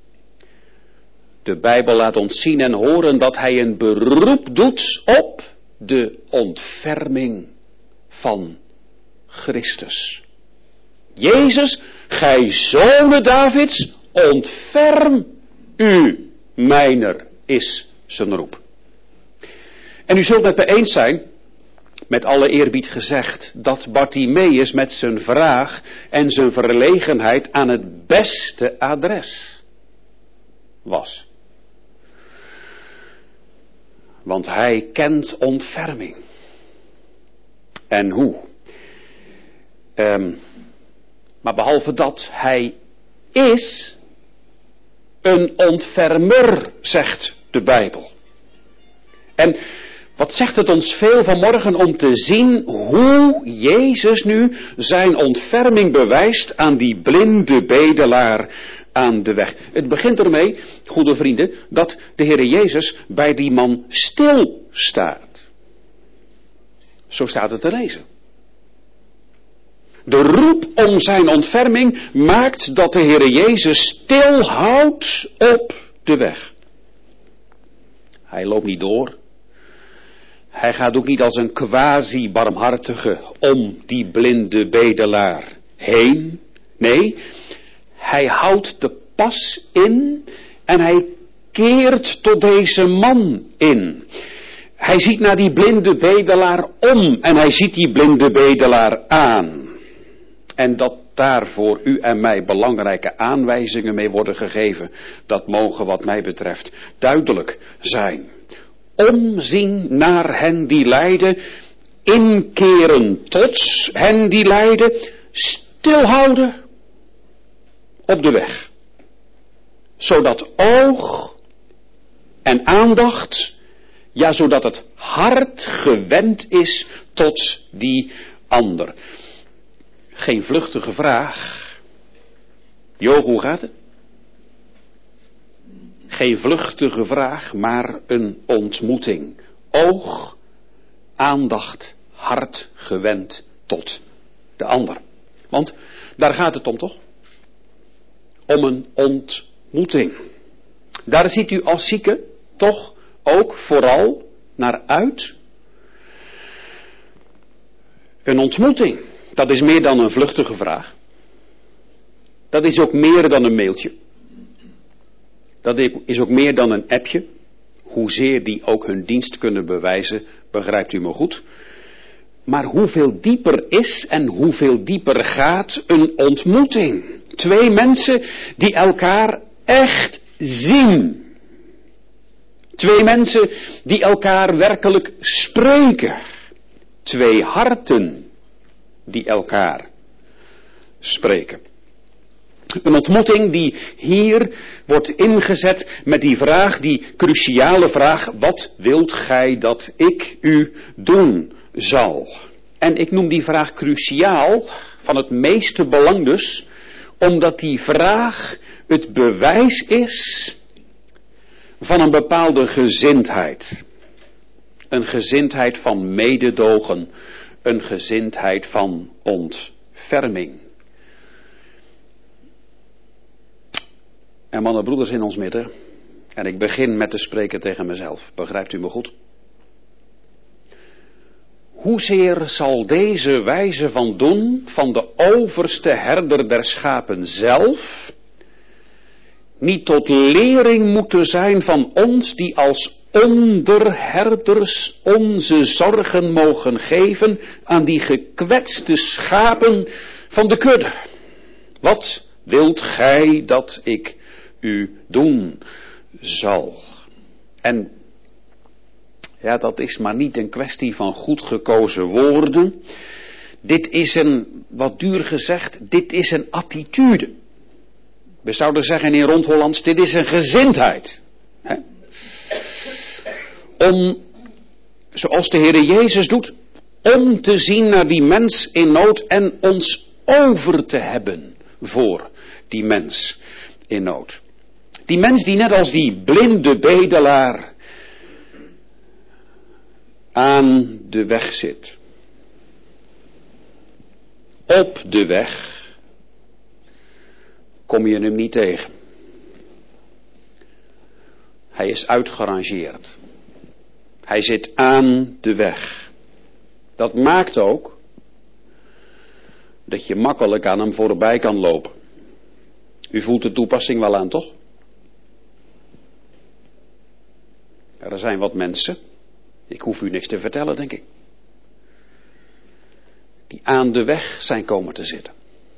de Bijbel laat ons zien en horen dat hij een beroep doet op de ontferming van Christus. Jezus, gij zonen Davids, ontferm u mijner, is zijn roep. En u zult het me eens zijn, met alle eerbied gezegd, dat Bartimeus met zijn vraag en zijn verlegenheid aan het beste adres was. Want hij kent ontferming. En hoe? Maar behalve dat, hij is een ontfermer, zegt de Bijbel. En wat zegt het ons veel vanmorgen om te zien hoe Jezus nu zijn ontferming bewijst aan die blinde bedelaar aan de weg. Het begint ermee, goede vrienden, dat de Heer Jezus bij die man stilstaat. Zo staat het te lezen. De roep om zijn ontferming maakt dat de Heer Jezus stilhoudt op de weg. Hij loopt niet door. Hij gaat ook niet als een quasi-barmhartige om die blinde bedelaar heen. Nee, hij houdt de pas in en hij keert tot deze man in. Hij ziet naar die blinde bedelaar om en hij ziet die blinde bedelaar aan. En dat daar voor u en mij belangrijke aanwijzingen mee worden gegeven, dat mogen wat mij betreft duidelijk zijn. Omzien naar hen die lijden, inkeren tot hen die lijden, stilhouden op de weg. Zodat oog en aandacht, ja, zodat het hart gewend is tot die ander. Geen vluchtige vraag. Jo, hoe gaat het? Geen vluchtige vraag, maar een ontmoeting. Oog, aandacht, hart gewend tot de ander. Want daar gaat het om, toch? Om een ontmoeting. Daar ziet u als zieke toch ook vooral naar uit. Een ontmoeting. Dat is meer dan een vluchtige vraag. Dat is ook meer dan een mailtje. Dat is ook meer dan een appje. Hoezeer die ook hun dienst kunnen bewijzen, begrijpt u me goed. Maar hoeveel dieper is en hoeveel dieper gaat een ontmoeting. Twee mensen die elkaar echt zien. Twee mensen die elkaar werkelijk spreken. Twee harten die elkaar spreken. Een ontmoeting die hier wordt ingezet met die vraag, die cruciale vraag: wat wilt gij dat ik u doen zal? En ik noem die vraag cruciaal, van het meeste belang dus, omdat die vraag het bewijs is van een bepaalde gezindheid. Een gezindheid van mededogen, een gezindheid van ontferming. En mannen en broeders in ons midden, en ik begin met te spreken tegen mezelf, begrijpt u me goed? Hoezeer zal deze wijze van doen van de overste herder der schapen zelf niet tot lering moeten zijn van ons die als onderherders onze zorgen mogen geven aan die gekwetste schapen van de kudde? Wat wilt gij dat ik u doen zal? En ja, dat is maar niet een kwestie van goed gekozen woorden. Dit is een, wat duur gezegd, dit is een attitude. We zouden zeggen in Rond-Hollands, dit is een gezindheid. Hè? Om, zoals de Heere Jezus doet, om te zien naar die mens in nood en ons over te hebben voor die mens in nood. Die mens die net als die blinde bedelaar aan de weg zit. Op de weg kom je hem niet tegen. Hij is uitgerangeerd. Hij zit aan de weg. Dat maakt ook dat je makkelijk aan hem voorbij kan lopen. U voelt de toepassing wel aan, toch? Er zijn wat mensen, ik hoef u niks te vertellen, denk ik, die aan de weg zijn komen te zitten.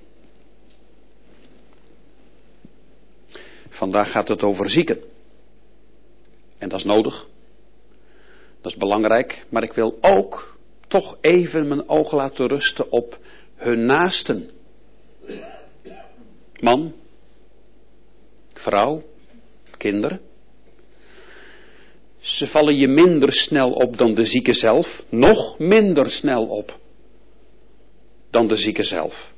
Vandaag gaat het over zieken. En dat is nodig. Dat is belangrijk. Maar ik wil ook toch even mijn oog laten rusten op hun naasten. Man, vrouw, kinderen. Ze vallen je minder snel op dan de zieke zelf. Nog minder snel op dan de zieke zelf.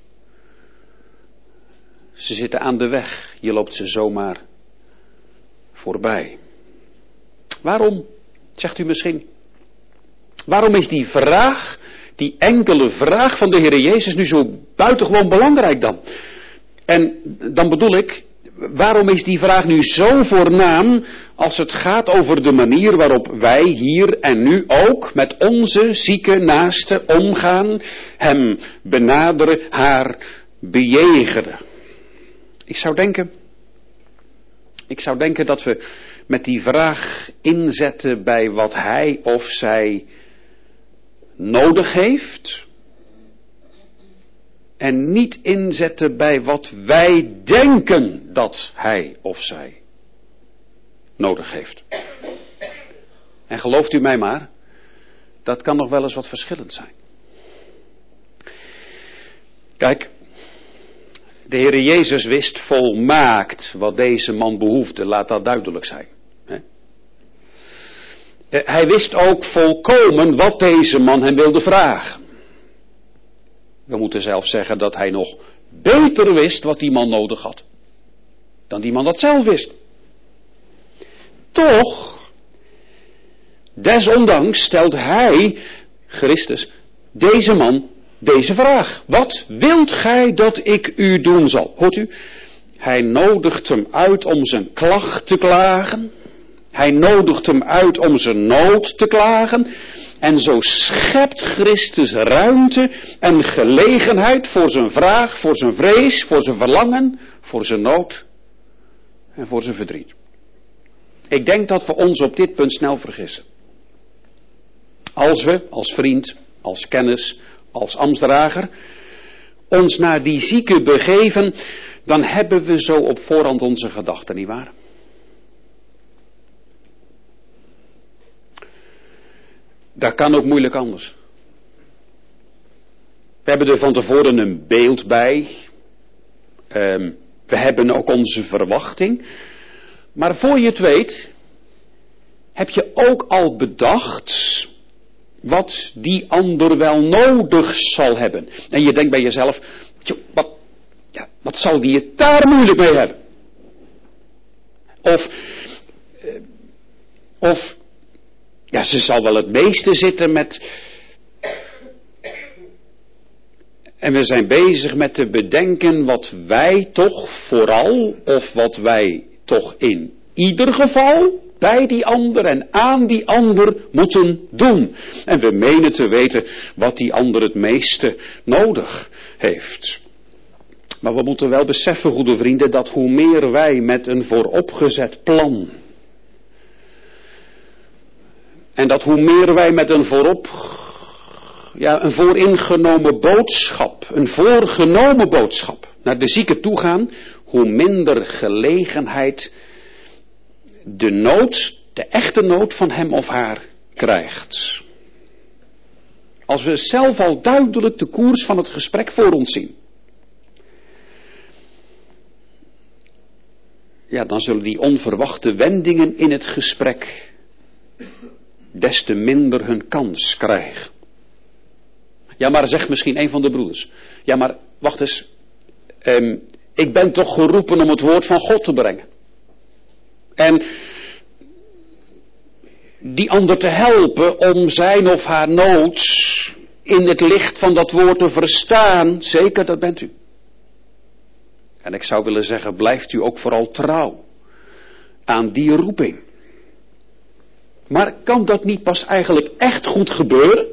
Ze zitten aan de weg. Je loopt ze zomaar voorbij. Waarom, zegt u misschien? Waarom is die vraag, die enkele vraag van de Heere Jezus nu zo buitengewoon belangrijk dan? En dan bedoel ik, waarom is die vraag nu zo voornaam als het gaat over de manier waarop wij hier en nu ook met onze zieke naaste omgaan, hem benaderen, haar bejegenen? Ik zou denken dat we met die vraag inzetten bij wat hij of zij nodig heeft. En niet inzetten bij wat wij denken dat hij of zij nodig heeft. En gelooft u mij maar, dat kan nog wel eens wat verschillend zijn. Kijk, de Heer Jezus wist volmaakt wat deze man behoefde, laat dat duidelijk zijn. Hij wist ook volkomen wat deze man hem wilde vragen. We moeten zelf zeggen dat hij nog beter wist wat die man nodig had. Dan die man dat zelf wist. Toch, desondanks stelt hij, Christus, deze man deze vraag. Wat wilt gij dat ik u doen zal? Hoort u? Hij nodigt hem uit om zijn klacht te klagen. Hij nodigt hem uit om zijn nood te klagen. En zo schept Christus ruimte en gelegenheid voor zijn vraag, voor zijn vrees, voor zijn verlangen, voor zijn nood en voor zijn verdriet. Ik denk dat we ons op dit punt snel vergissen. Als we, als vriend, als kennis, als ambtsdrager, ons naar die zieke begeven, dan hebben we zo op voorhand onze gedachten, nietwaar? Dat kan ook moeilijk anders. We hebben er van tevoren een beeld bij. We hebben ook onze verwachting. Maar voor je het weet, heb je ook al bedacht wat die ander wel nodig zal hebben. En je denkt bij jezelf, wat zal die het daar moeilijk mee hebben? Of ze zal wel het meeste zitten met. En we zijn bezig met te bedenken wat wij toch vooral, of wat wij toch in ieder geval bij die ander en aan die ander moeten doen. En we menen te weten wat die ander het meeste nodig heeft. Maar we moeten wel beseffen, goede vrienden, dat hoe meer wij met een vooropgezet plan, en dat hoe meer wij met een vooringenomen boodschap, een voorgenomen boodschap naar de zieke toe gaan, hoe minder gelegenheid de nood, de echte nood van hem of haar krijgt. Als we zelf al duidelijk de koers van het gesprek voor ons zien, dan zullen die onverwachte wendingen in het gesprek des te minder hun kans krijgen. Ja, maar zegt misschien een van de broeders. Ja, maar wacht eens. Ik ben toch geroepen om het woord van God te brengen. En die ander te helpen om zijn of haar nood in het licht van dat woord te verstaan. Zeker, dat bent u. En ik zou willen zeggen, blijft u ook vooral trouw aan die roeping. Maar kan dat niet pas eigenlijk echt goed gebeuren?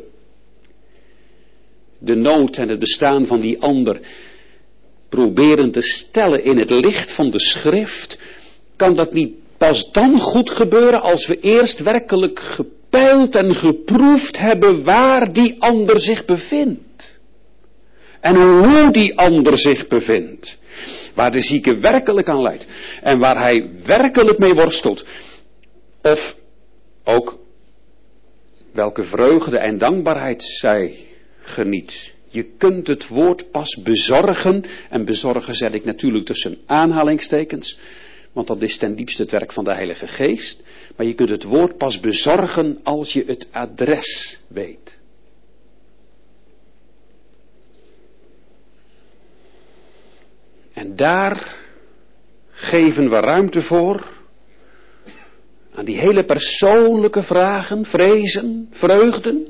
De nood en het bestaan van die ander proberen te stellen in het licht van de schrift. Kan dat niet pas dan goed gebeuren als we eerst werkelijk gepeild en geproefd hebben waar die ander zich bevindt? En hoe die ander zich bevindt? Waar de zieke werkelijk aan lijdt en waar hij werkelijk mee worstelt. Of ook welke vreugde en dankbaarheid zij geniet. Je kunt het woord pas bezorgen. En bezorgen zet ik natuurlijk tussen aanhalingstekens. Want dat is ten diepste het werk van de Heilige Geest. Maar je kunt het woord pas bezorgen als je het adres weet. En daar geven we ruimte voor. Aan die hele persoonlijke vragen, vrezen, vreugden.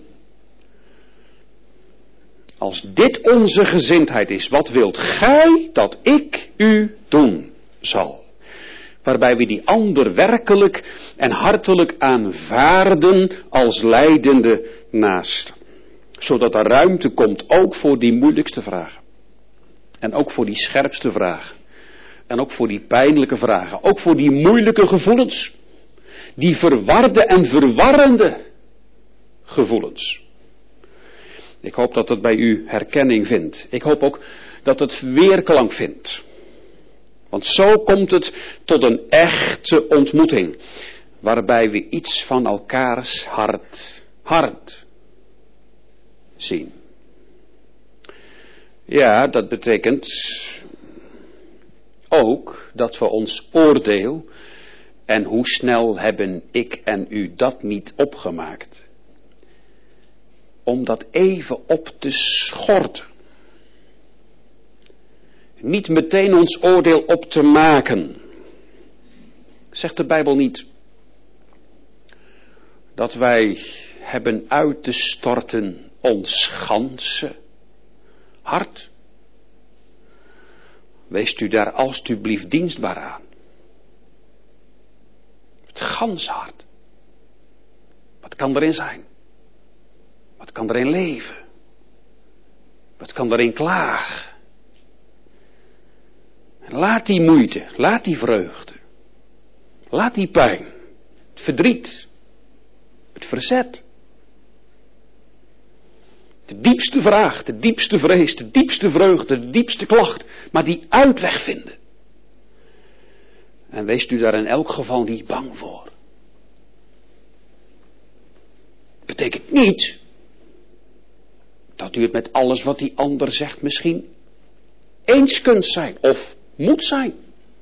Als dit onze gezindheid is, wat wilt gij dat ik u doen zal. Waarbij we die ander werkelijk en hartelijk aanvaarden als lijdende naaste. Zodat er ruimte komt ook voor die moeilijkste vragen. En ook voor die scherpste vragen. En ook voor die pijnlijke vragen. Ook voor die moeilijke gevoelens. Die verwarde en verwarrende gevoelens. Ik hoop dat het bij u herkenning vindt. Ik hoop ook dat het weerklank vindt. Want zo komt het tot een echte ontmoeting. Waarbij we iets van elkaars hart zien. Ja, dat betekent ook dat we ons oordeel, en hoe snel hebben ik en u dat niet opgemaakt, om dat even op te schorten. Niet meteen ons oordeel op te maken. Zegt de Bijbel niet dat wij hebben uit te storten ons ganse hart? Weest u daar alstublieft dienstbaar aan. Het ganse hart. Wat kan erin zijn? Wat kan erin leven? Wat kan erin klagen? Laat die moeite, laat die vreugde, laat die pijn, het verdriet, het verzet. De diepste vraag, de diepste vrees, de diepste vreugde, de diepste klacht, maar die uitweg vinden. En wees u daar in elk geval niet bang voor. Betekent niet dat u het met alles wat die ander zegt misschien eens kunt zijn of moet zijn.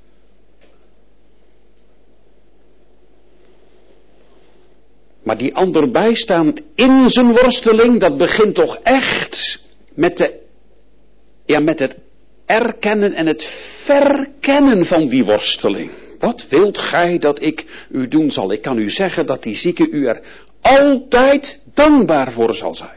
Maar die ander bijstaan in zijn worsteling, dat begint toch echt met het erkennen en het verkennen van die worsteling. Wat wilt gij dat ik u doen zal? Ik kan u zeggen dat die zieke u er altijd dankbaar voor zal zijn.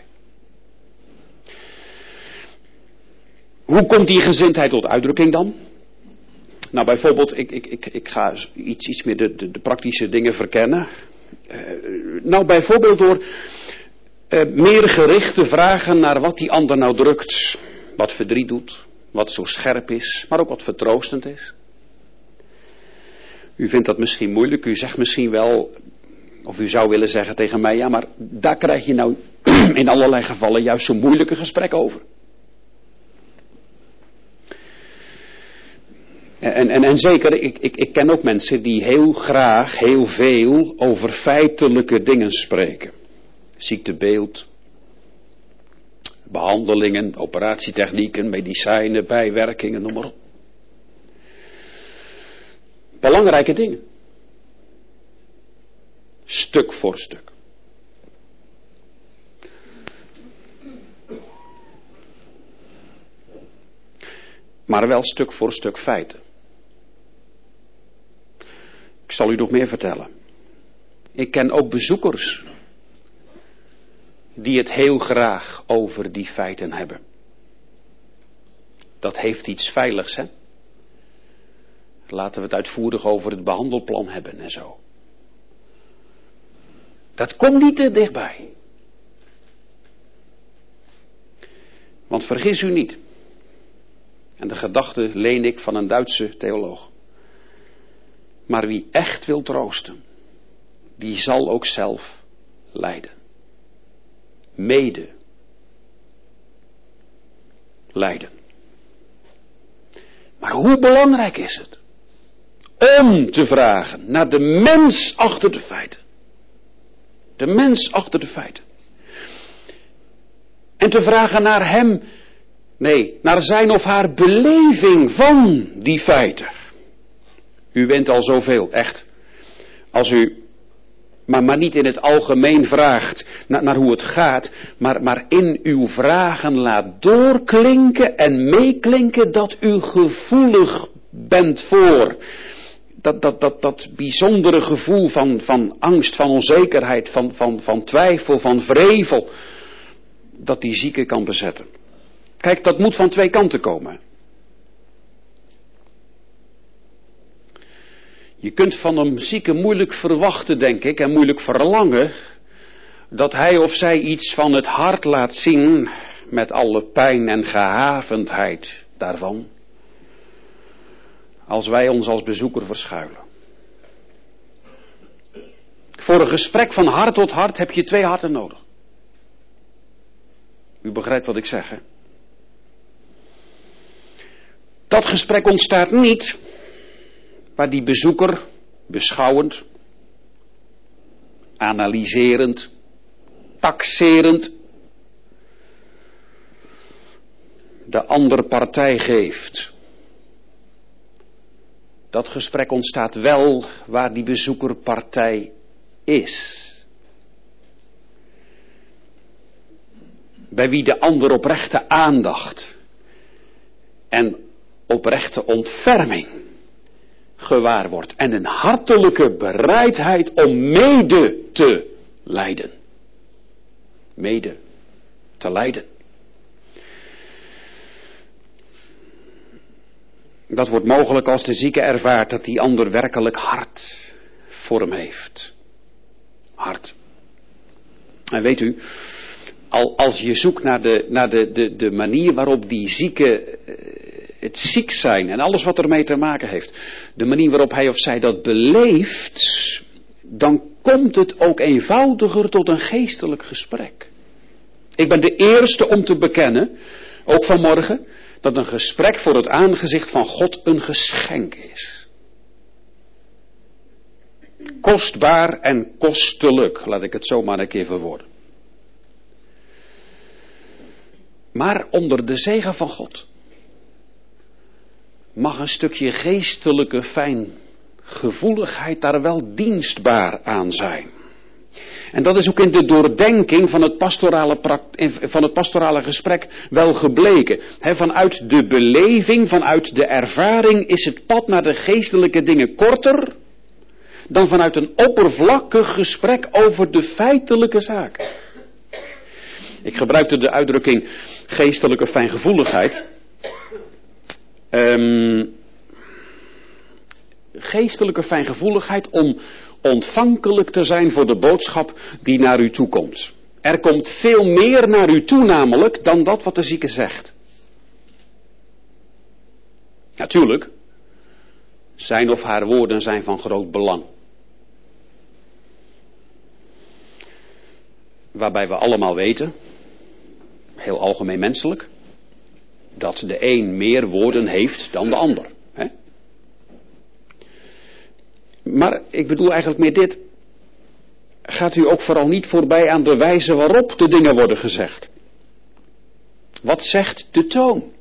Hoe komt die gezindheid tot uitdrukking dan? Nou, bijvoorbeeld, ik ga iets meer de praktische dingen verkennen. Nou, bijvoorbeeld door meer gericht te vragen naar wat die ander nou drukt. Wat verdriet doet, wat zo scherp is, maar ook wat vertroostend is. U vindt dat misschien moeilijk, u zegt misschien wel, of u zou willen zeggen tegen mij, ja, maar daar krijg je nou in allerlei gevallen juist zo'n moeilijke gesprek over. En zeker, ik ken ook mensen die heel graag, heel veel over feitelijke dingen spreken. Ziektebeeld, behandelingen, operatietechnieken, medicijnen, bijwerkingen, noem maar op. Belangrijke dingen. Stuk voor stuk. Maar wel stuk voor stuk feiten. Ik zal u nog meer vertellen. Ik ken ook bezoekers die het heel graag over die feiten hebben. Dat heeft iets veiligs, hè? Laten we het uitvoerig over het behandelplan hebben en zo. Dat komt niet te dichtbij. Want vergis u niet. En de gedachte leen ik van een Duitse theoloog. Maar wie echt wil troosten, die zal ook zelf lijden. Mede lijden. Maar hoe belangrijk is het om te vragen naar de mens achter de feiten. De mens achter de feiten. En te vragen naar hem, nee, naar zijn of haar beleving van die feiten. U went al zoveel, echt. Als u, maar niet in het algemeen vraagt naar hoe het gaat, maar in uw vragen laat doorklinken en meeklinken dat u gevoelig bent voor dat bijzondere gevoel van angst, van onzekerheid, van twijfel, van wrevel, dat die zieke kan bezetten. Kijk, dat moet van twee kanten komen. Je kunt van een zieke moeilijk verwachten, denk ik, en moeilijk verlangen, dat hij of zij iets van het hart laat zien, met alle pijn en gehavendheid daarvan, als wij ons als bezoeker verschuilen. Voor een gesprek van hart tot hart heb je 2 harten nodig. U begrijpt wat ik zeg, hè? Dat gesprek ontstaat niet waar die bezoeker beschouwend, analyserend, taxerend de andere partij geeft. Dat gesprek ontstaat wel waar die bezoekerpartij is. Bij wie de ander oprechte aandacht en oprechte ontferming gewaar wordt. En een hartelijke bereidheid om mede te lijden. Mede te lijden. Dat wordt mogelijk als de zieke ervaart dat die ander werkelijk hart voor hem heeft. Hart. En weet u, als je zoekt naar de manier waarop die zieke het ziek zijn en alles wat ermee te maken heeft, de manier waarop hij of zij dat beleeft, dan komt het ook eenvoudiger tot een geestelijk gesprek. Ik ben de eerste om te bekennen, ook vanmorgen, dat een gesprek voor het aangezicht van God een geschenk is. Kostbaar en kostelijk, laat ik het zo maar een keer verwoorden. Maar onder de zegen van God mag een stukje geestelijke fijngevoeligheid daar wel dienstbaar aan zijn. En dat is ook in de doordenking van het pastorale gesprek wel gebleken. Vanuit de beleving, vanuit de ervaring is het pad naar de geestelijke dingen korter dan vanuit een oppervlakkig gesprek over de feitelijke zaken. Ik gebruikte de uitdrukking geestelijke fijngevoeligheid. Geestelijke fijngevoeligheid om ontvankelijk te zijn voor de boodschap die naar u toe komt. Er komt veel meer naar u toe namelijk dan dat wat de zieke zegt. Natuurlijk, zijn of haar woorden zijn van groot belang. Waarbij we allemaal weten, heel algemeen menselijk, dat de een meer woorden heeft dan de ander. Hè? Maar ik bedoel eigenlijk meer dit. Gaat u ook vooral niet voorbij aan de wijze waarop de dingen worden gezegd. Wat zegt de toon?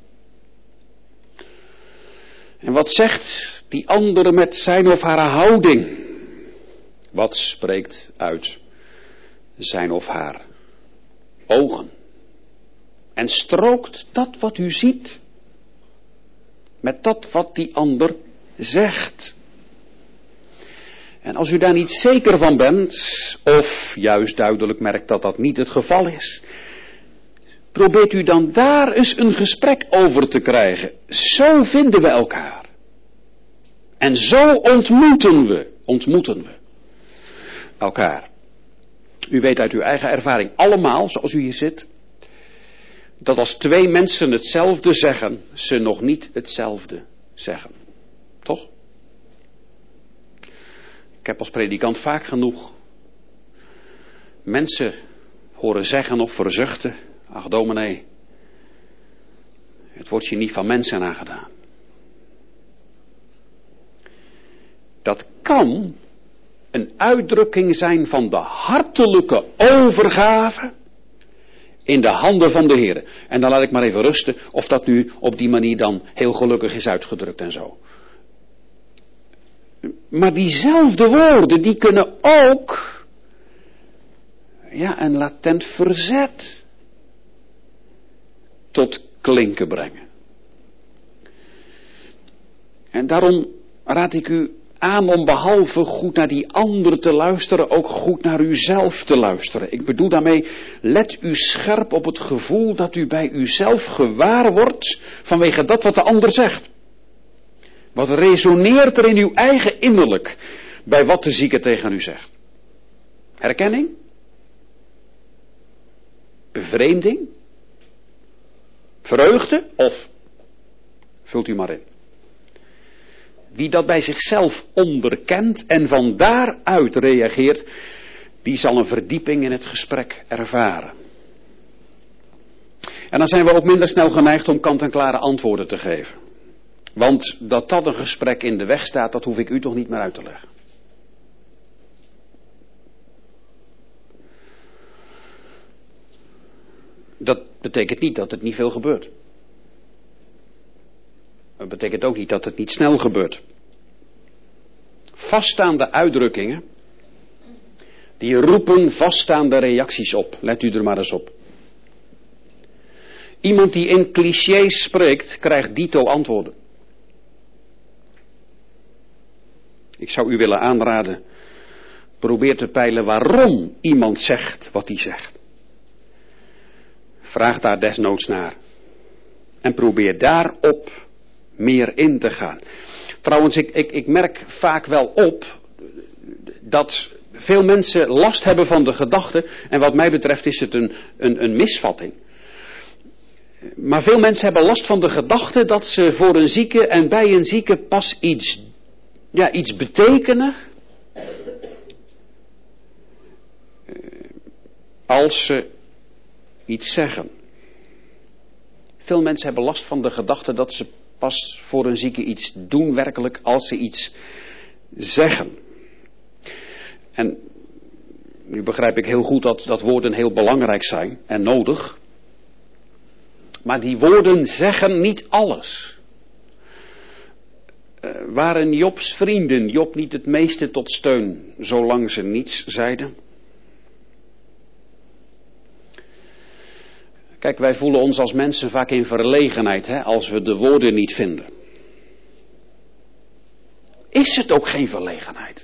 En wat zegt die andere met zijn of haar houding? Wat spreekt uit zijn of haar ogen? En strookt dat wat u ziet met dat wat die ander zegt? En als u daar niet zeker van bent, of juist duidelijk merkt dat dat niet het geval is, probeert u dan daar eens een gesprek over te krijgen. Zo vinden we elkaar. En zo ontmoeten we elkaar. U weet uit uw eigen ervaring allemaal, zoals u hier zit, dat als 2 mensen hetzelfde zeggen, ze nog niet hetzelfde zeggen. Toch? Ik heb als predikant vaak genoeg mensen horen zeggen of verzuchten: ach dominee, het wordt je niet van mensen aangedaan. Dat kan een uitdrukking zijn van de hartelijke overgave in de handen van de Heer. En dan laat ik maar even rusten of dat nu op die manier dan heel gelukkig is uitgedrukt en zo. Maar diezelfde woorden, die kunnen ook een latent verzet tot klinken brengen. En daarom raad ik u aan om behalve goed naar die ander te luisteren, ook goed naar uzelf te luisteren. Ik bedoel daarmee, let u scherp op het gevoel dat u bij uzelf gewaar wordt vanwege dat wat de ander zegt. Wat resoneert er in uw eigen innerlijk bij wat de zieke tegen u zegt? Herkenning? Bevreemding? Vreugde? Of vult u maar in. Wie dat bij zichzelf onderkent en van daaruit reageert, die zal een verdieping in het gesprek ervaren. En dan zijn we ook minder snel geneigd om kant-en-klare antwoorden te geven. Want dat een gesprek in de weg staat, dat hoef ik u toch niet meer uit te leggen. Dat betekent niet dat het niet veel gebeurt. Dat betekent ook niet dat het niet snel gebeurt. Vaststaande uitdrukkingen, die roepen vaststaande reacties op. Let u er maar eens op. Iemand die in clichés spreekt, krijgt dito antwoorden. Ik zou u willen aanraden, probeer te peilen waarom iemand zegt wat hij zegt. Vraag daar desnoods naar. En probeer daarop meer in te gaan. Trouwens, ik merk vaak wel op dat veel mensen last hebben van de gedachte, en wat mij betreft is het een misvatting. Maar veel mensen hebben last van de gedachte dat ze voor een zieke en bij een zieke pas iets betekenen als ze iets zeggen. Veel mensen hebben last van de gedachte dat ze pas voor een zieke iets doen werkelijk als ze iets zeggen. En nu begrijp ik heel goed dat woorden heel belangrijk zijn en nodig. Maar die woorden zeggen niet alles. Waren Jobs vrienden Job niet het meeste tot steun, zolang ze niets zeiden? Kijk, wij voelen ons als mensen vaak in verlegenheid, als we de woorden niet vinden. Is het ook geen verlegenheid?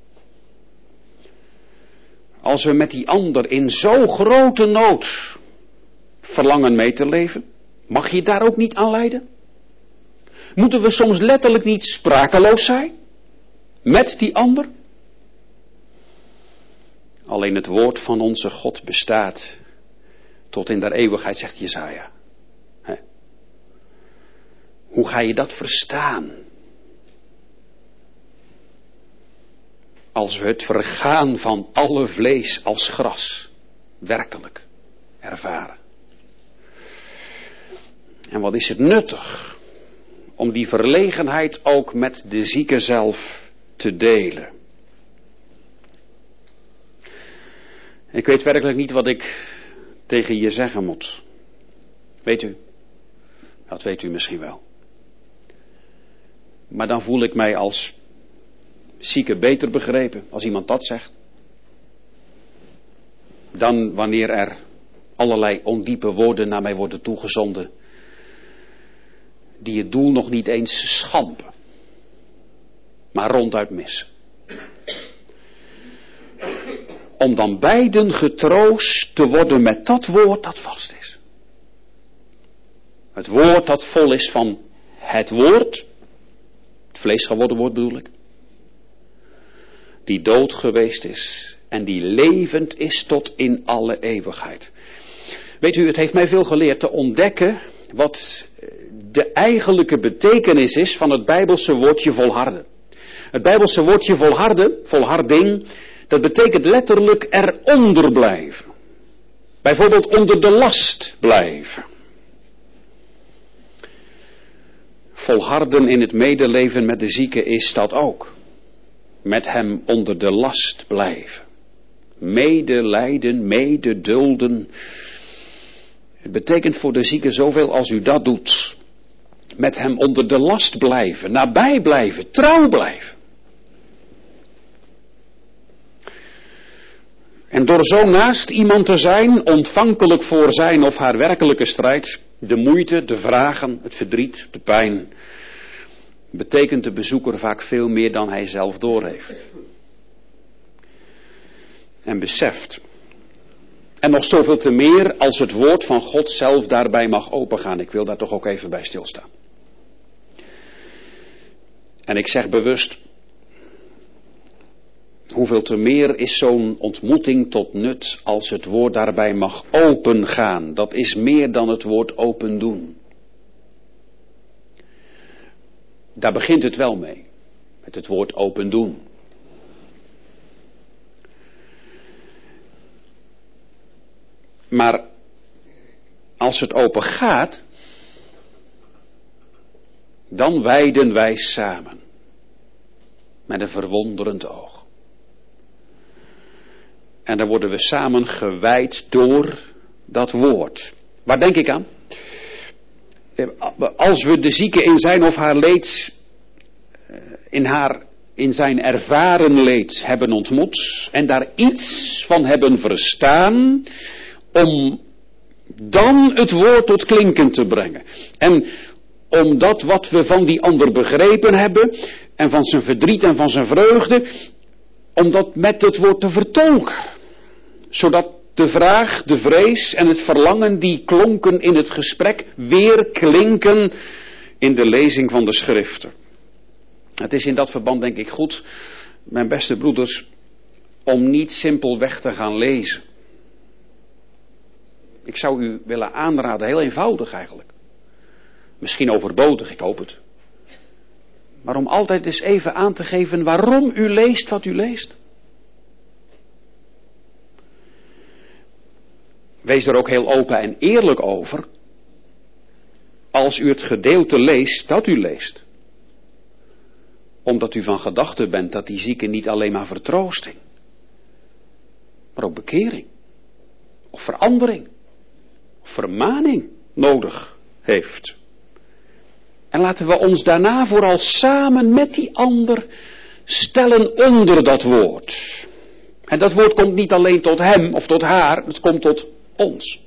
Als we met die ander in zo grote nood verlangen mee te leven, mag je daar ook niet aan lijden? Moeten we soms letterlijk niet sprakeloos zijn met die ander? Alleen het woord van onze God bestaat tot in der eeuwigheid, zegt Jesaja. Hoe ga je dat verstaan? Als we het vergaan van alle vlees als gras werkelijk ervaren. En wat is het nuttig om die verlegenheid ook met de zieke zelf te delen. Ik weet werkelijk niet wat ik tegen je zeggen moet. Weet u? Dat weet u misschien wel. Maar dan voel ik mij als zieke beter begrepen als iemand dat zegt. Dan wanneer er allerlei ondiepe woorden naar mij worden toegezonden, die het doel nog niet eens schampen, maar ronduit missen. Om dan beiden getroost te worden met dat woord dat vast is. Het woord dat vol is van het woord, het vlees geworden woord bedoel ik, die dood geweest is en die levend is tot in alle eeuwigheid. Weet u, het heeft mij veel geleerd te ontdekken wat de eigenlijke betekenis is van het Bijbelse woordje volharden. Het Bijbelse woordje volharden, volharding, dat betekent letterlijk eronder blijven. Bijvoorbeeld onder de last blijven. Volharden in het medeleven met de zieke is dat ook. Met hem onder de last blijven. Medelijden, mededulden. Het betekent voor de zieke zoveel als u dat doet. Met hem onder de last blijven, nabij blijven, trouw blijven. En door zo naast iemand te zijn, ontvankelijk voor zijn of haar werkelijke strijd, de moeite, de vragen, het verdriet, de pijn, betekent de bezoeker vaak veel meer dan hij zelf doorheeft. En beseft. En nog zoveel te meer als het woord van God zelf daarbij mag opengaan. Ik wil daar toch ook even bij stilstaan. En ik zeg bewust, hoeveel te meer is zo'n ontmoeting tot nut als het woord daarbij mag opengaan. Dat is meer dan het woord open doen. Daar begint het wel mee, met het woord open doen. Maar als het open gaat, dan wijden wij samen. Met een verwonderend oog. En dan worden we samen gewijd door dat woord. Waar denk ik aan? Als we de zieke in zijn of haar leed, in zijn ervaren leed hebben ontmoet. En daar iets van hebben verstaan. Om dan het woord tot klinken te brengen. En om dat wat we van die ander begrepen hebben. En van zijn verdriet en van zijn vreugde. Om dat met het woord te vertolken. Zodat de vraag, de vrees en het verlangen die klonken in het gesprek weer klinken in de lezing van de schriften. Het is in dat verband denk ik goed, mijn beste broeders, om niet simpelweg te gaan lezen. Ik zou u willen aanraden, heel eenvoudig eigenlijk. Misschien overbodig, ik hoop het. Maar om altijd eens even aan te geven waarom u leest wat u leest. Wees er ook heel open en eerlijk over. Als u het gedeelte leest dat u leest. Omdat u van gedachte bent dat die zieke niet alleen maar vertroosting. Maar ook bekering. Of verandering. Of vermaning nodig heeft. En laten we ons daarna vooral samen met die ander stellen onder dat woord. En dat woord komt niet alleen tot hem of tot haar, het komt tot ons.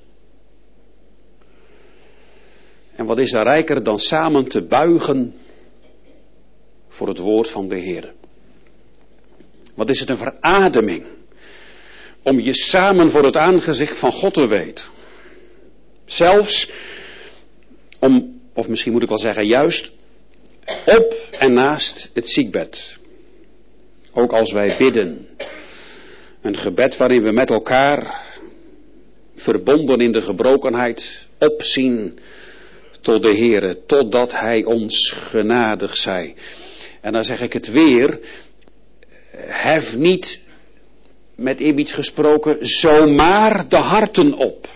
En wat is er rijker dan samen te buigen voor het woord van de Heer. Wat is het een verademing om je samen voor het aangezicht van God te weten. Zelfs om, of misschien moet ik wel zeggen juist, op en naast het ziekbed. Ook als wij bidden. Een gebed waarin we met elkaar, verbonden in de gebrokenheid, opzien tot de Heere, totdat Hij ons genadig zij. En dan zeg ik het weer, hef niet, met eerbied gesproken, zomaar de harten op.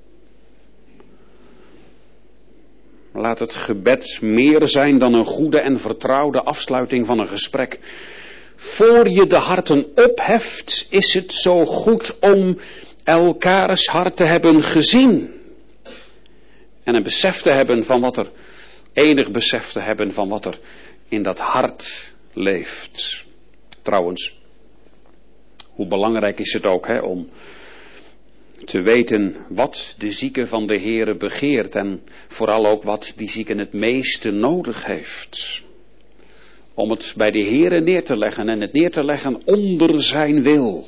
Laat het gebed meer zijn dan een goede en vertrouwde afsluiting van een gesprek. Voor je de harten opheft, is het zo goed om elkaars hart te hebben gezien. En een besef te hebben van wat er, enig besef te hebben van wat er in dat hart leeft. Trouwens, hoe belangrijk is het ook om te weten wat de zieke van de Heere begeert en vooral ook wat die zieke het meeste nodig heeft. Om het bij de Heere neer te leggen en het neer te leggen onder zijn wil.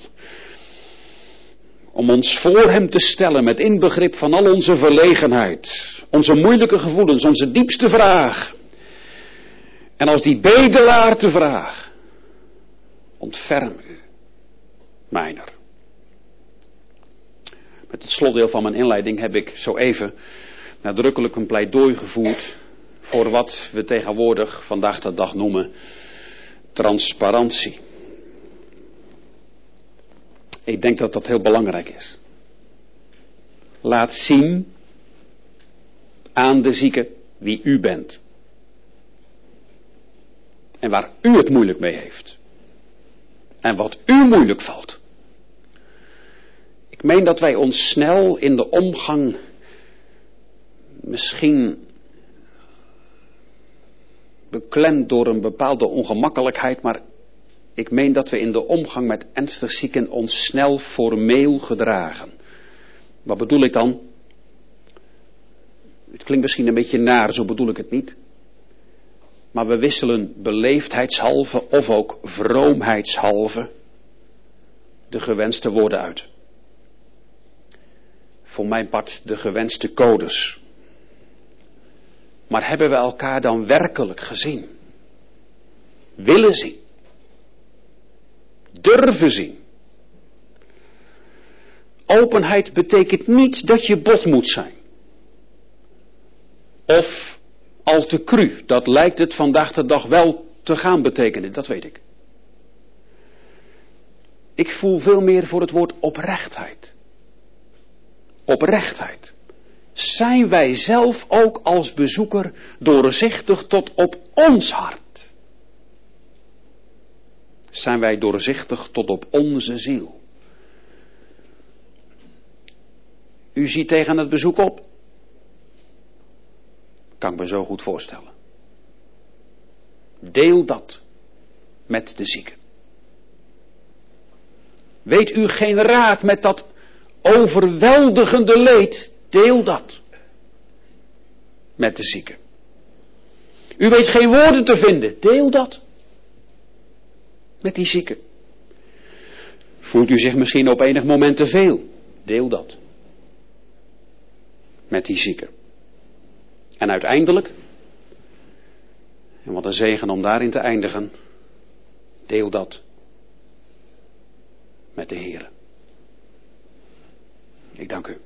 Om ons voor hem te stellen met inbegrip van al onze verlegenheid, onze moeilijke gevoelens, onze diepste vraag. En als die bedelaar te vraag, ontferm u, mijner. Met het slotdeel van mijn inleiding heb ik zo even nadrukkelijk een pleidooi gevoerd voor wat we tegenwoordig vandaag de dag noemen transparantie. Ik denk dat dat heel belangrijk is. Laat zien aan de zieke wie u bent. En waar u het moeilijk mee heeft. En wat u moeilijk valt. Ik meen dat wij ons snel in de omgang misschien beklemd door een bepaalde ongemakkelijkheid, maar ik meen dat we in de omgang met ernstig zieken ons snel formeel gedragen. Wat bedoel ik dan? Het klinkt misschien een beetje naar, zo bedoel ik het niet. Maar we wisselen beleefdheidshalve of ook vroomheidshalve de gewenste woorden uit. Voor mijn part de gewenste codes. Maar hebben we elkaar dan werkelijk gezien? willen zien. Durven zien. Openheid betekent niet dat je bot moet zijn. Of al te cru. Dat lijkt het vandaag de dag wel te gaan betekenen, dat weet ik. Ik voel veel meer voor het woord oprechtheid. Oprechtheid. Zijn wij zelf ook als bezoeker doorzichtig tot op ons hart? Zijn wij doorzichtig tot op onze ziel? U ziet tegen het bezoek op? Kan ik me zo goed voorstellen. Deel dat met de zieken. Weet u geen raad met dat overweldigende leed? Deel dat met de zieken. U weet geen woorden te vinden? Deel dat met die zieken. Voelt u zich misschien op enig moment te veel? Deel dat met die zieken. En uiteindelijk, en wat een zegen om daarin te eindigen, deel dat met de Heer. Ik dank u.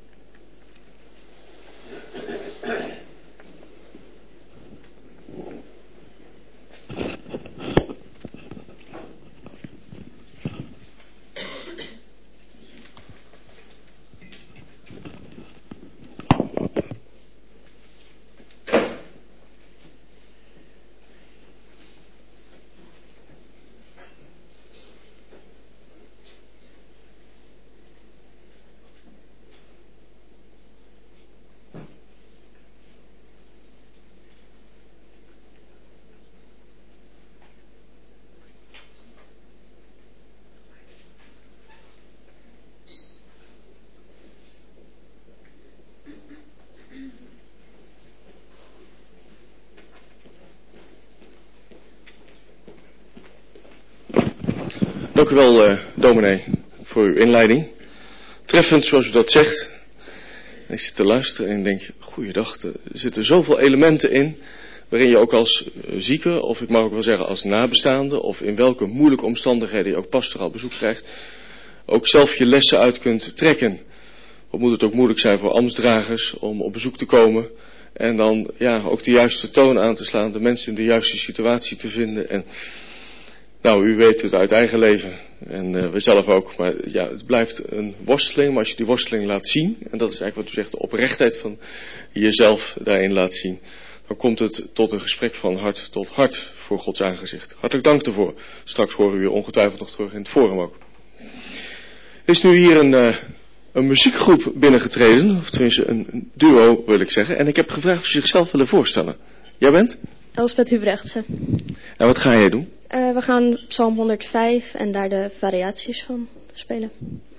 Dank u wel, dominee, voor uw inleiding. Treffend, zoals u dat zegt. Ik zit te luisteren en ik denk, goeiedag, er zitten zoveel elementen in, waarin je ook als zieke, of ik mag ook wel zeggen als nabestaande, of in welke moeilijke omstandigheden je ook pastoraal bezoek krijgt, ook zelf je lessen uit kunt trekken. Wat moet het ook moeilijk zijn voor ambtsdragers om op bezoek te komen en dan ja, ook de juiste toon aan te slaan, de mensen in de juiste situatie te vinden. En nou, u weet het uit eigen leven en we zelf ook, maar ja, het blijft een worsteling, maar als je die worsteling laat zien, en dat is eigenlijk wat u zegt, de oprechtheid van jezelf daarin laat zien, dan komt het tot een gesprek van hart tot hart voor Gods aangezicht. Hartelijk dank daarvoor. Straks horen we u ongetwijfeld nog terug in het forum ook. Is nu hier een muziekgroep binnengetreden, of tenminste een duo wil ik zeggen, en ik heb gevraagd of ze zichzelf willen voorstellen. Jij bent? Elspeth Hubrechtse. En wat ga jij doen? We gaan Psalm 105 en daar de variaties van spelen.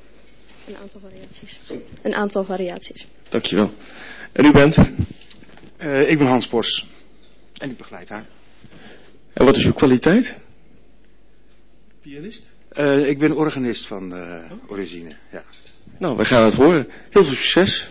Een aantal variaties. Dankjewel. En u bent? Ik ben Hans Bos. En ik begeleid haar. En wat is uw kwaliteit? Pianist? Ik ben organist van origine, ja. Nou, we gaan het horen. Heel veel succes.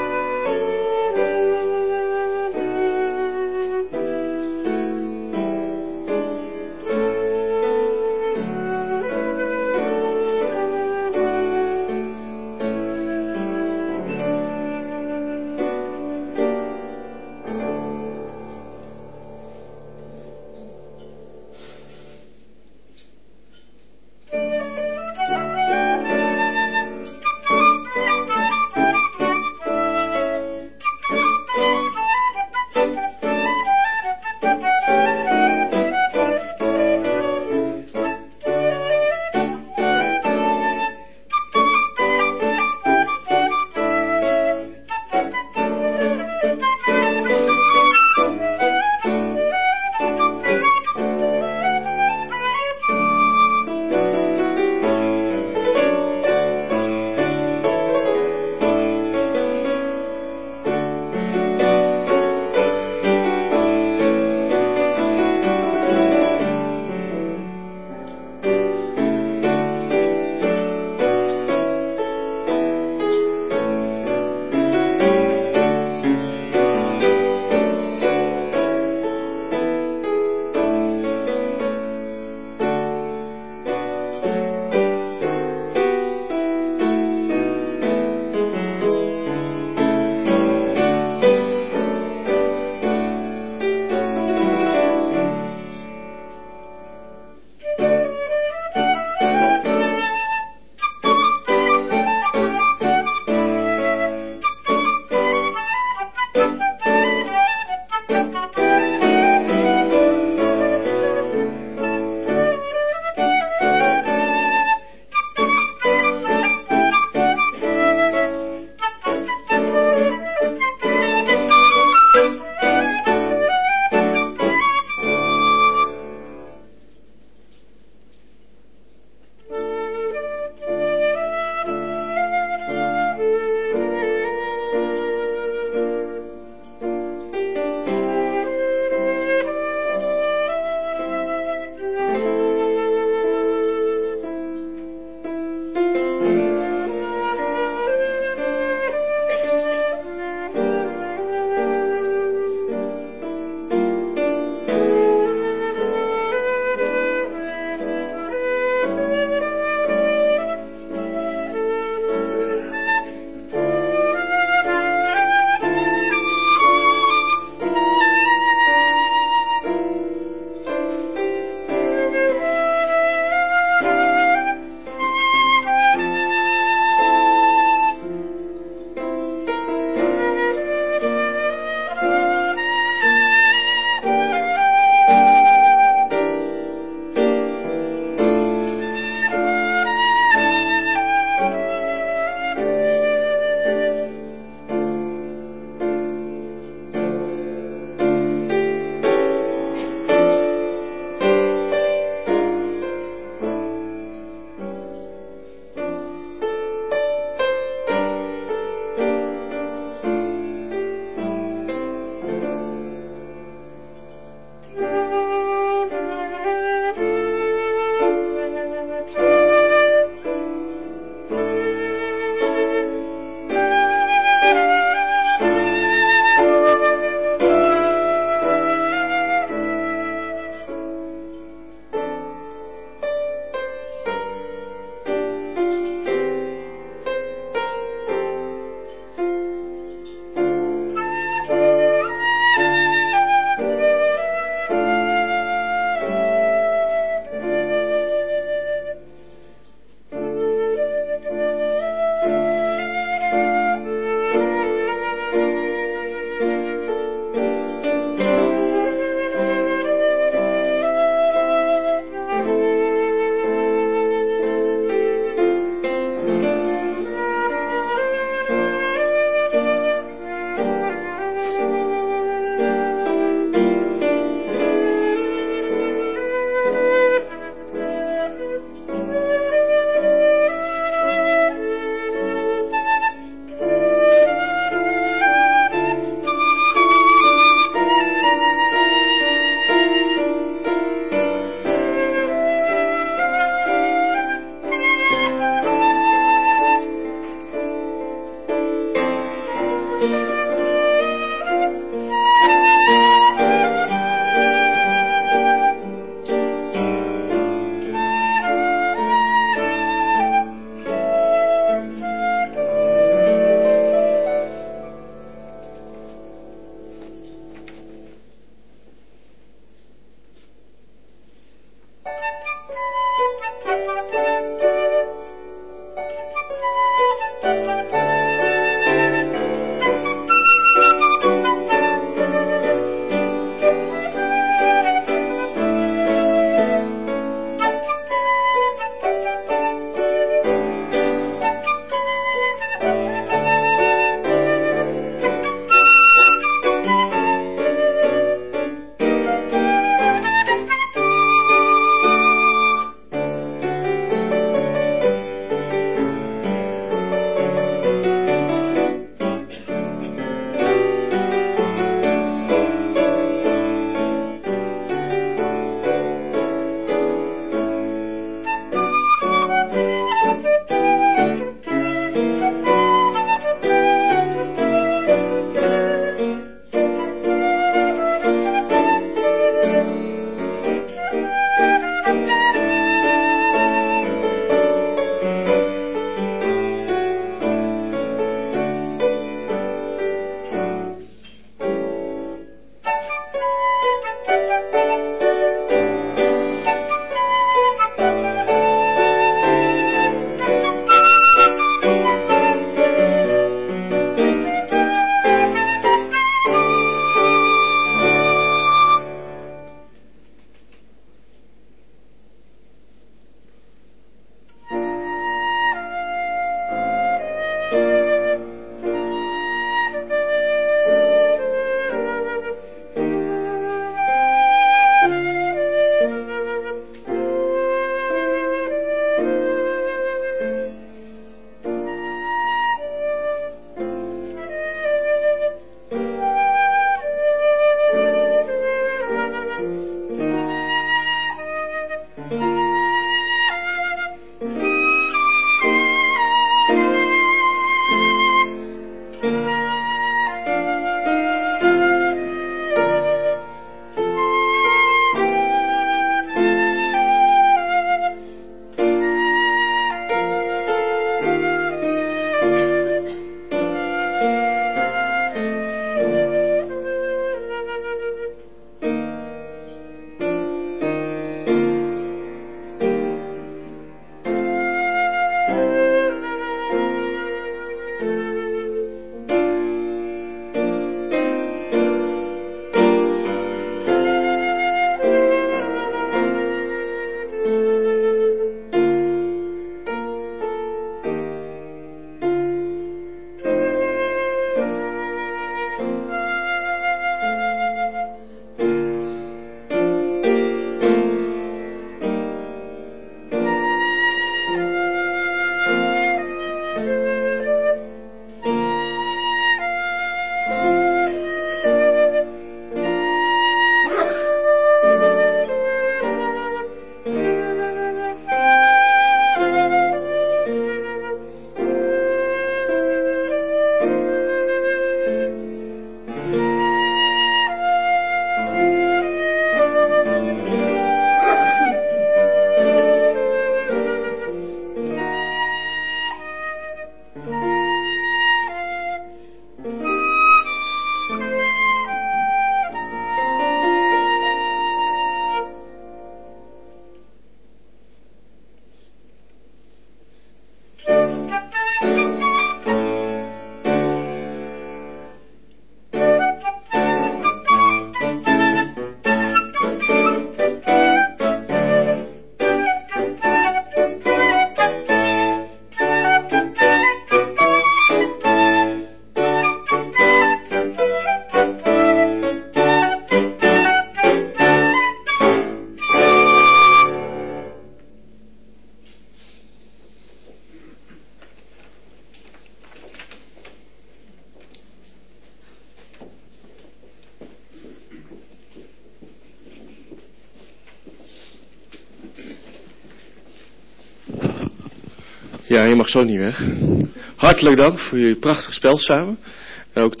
Ja, je mag zo niet weg. Hartelijk dank voor jullie prachtig spel samen. En ook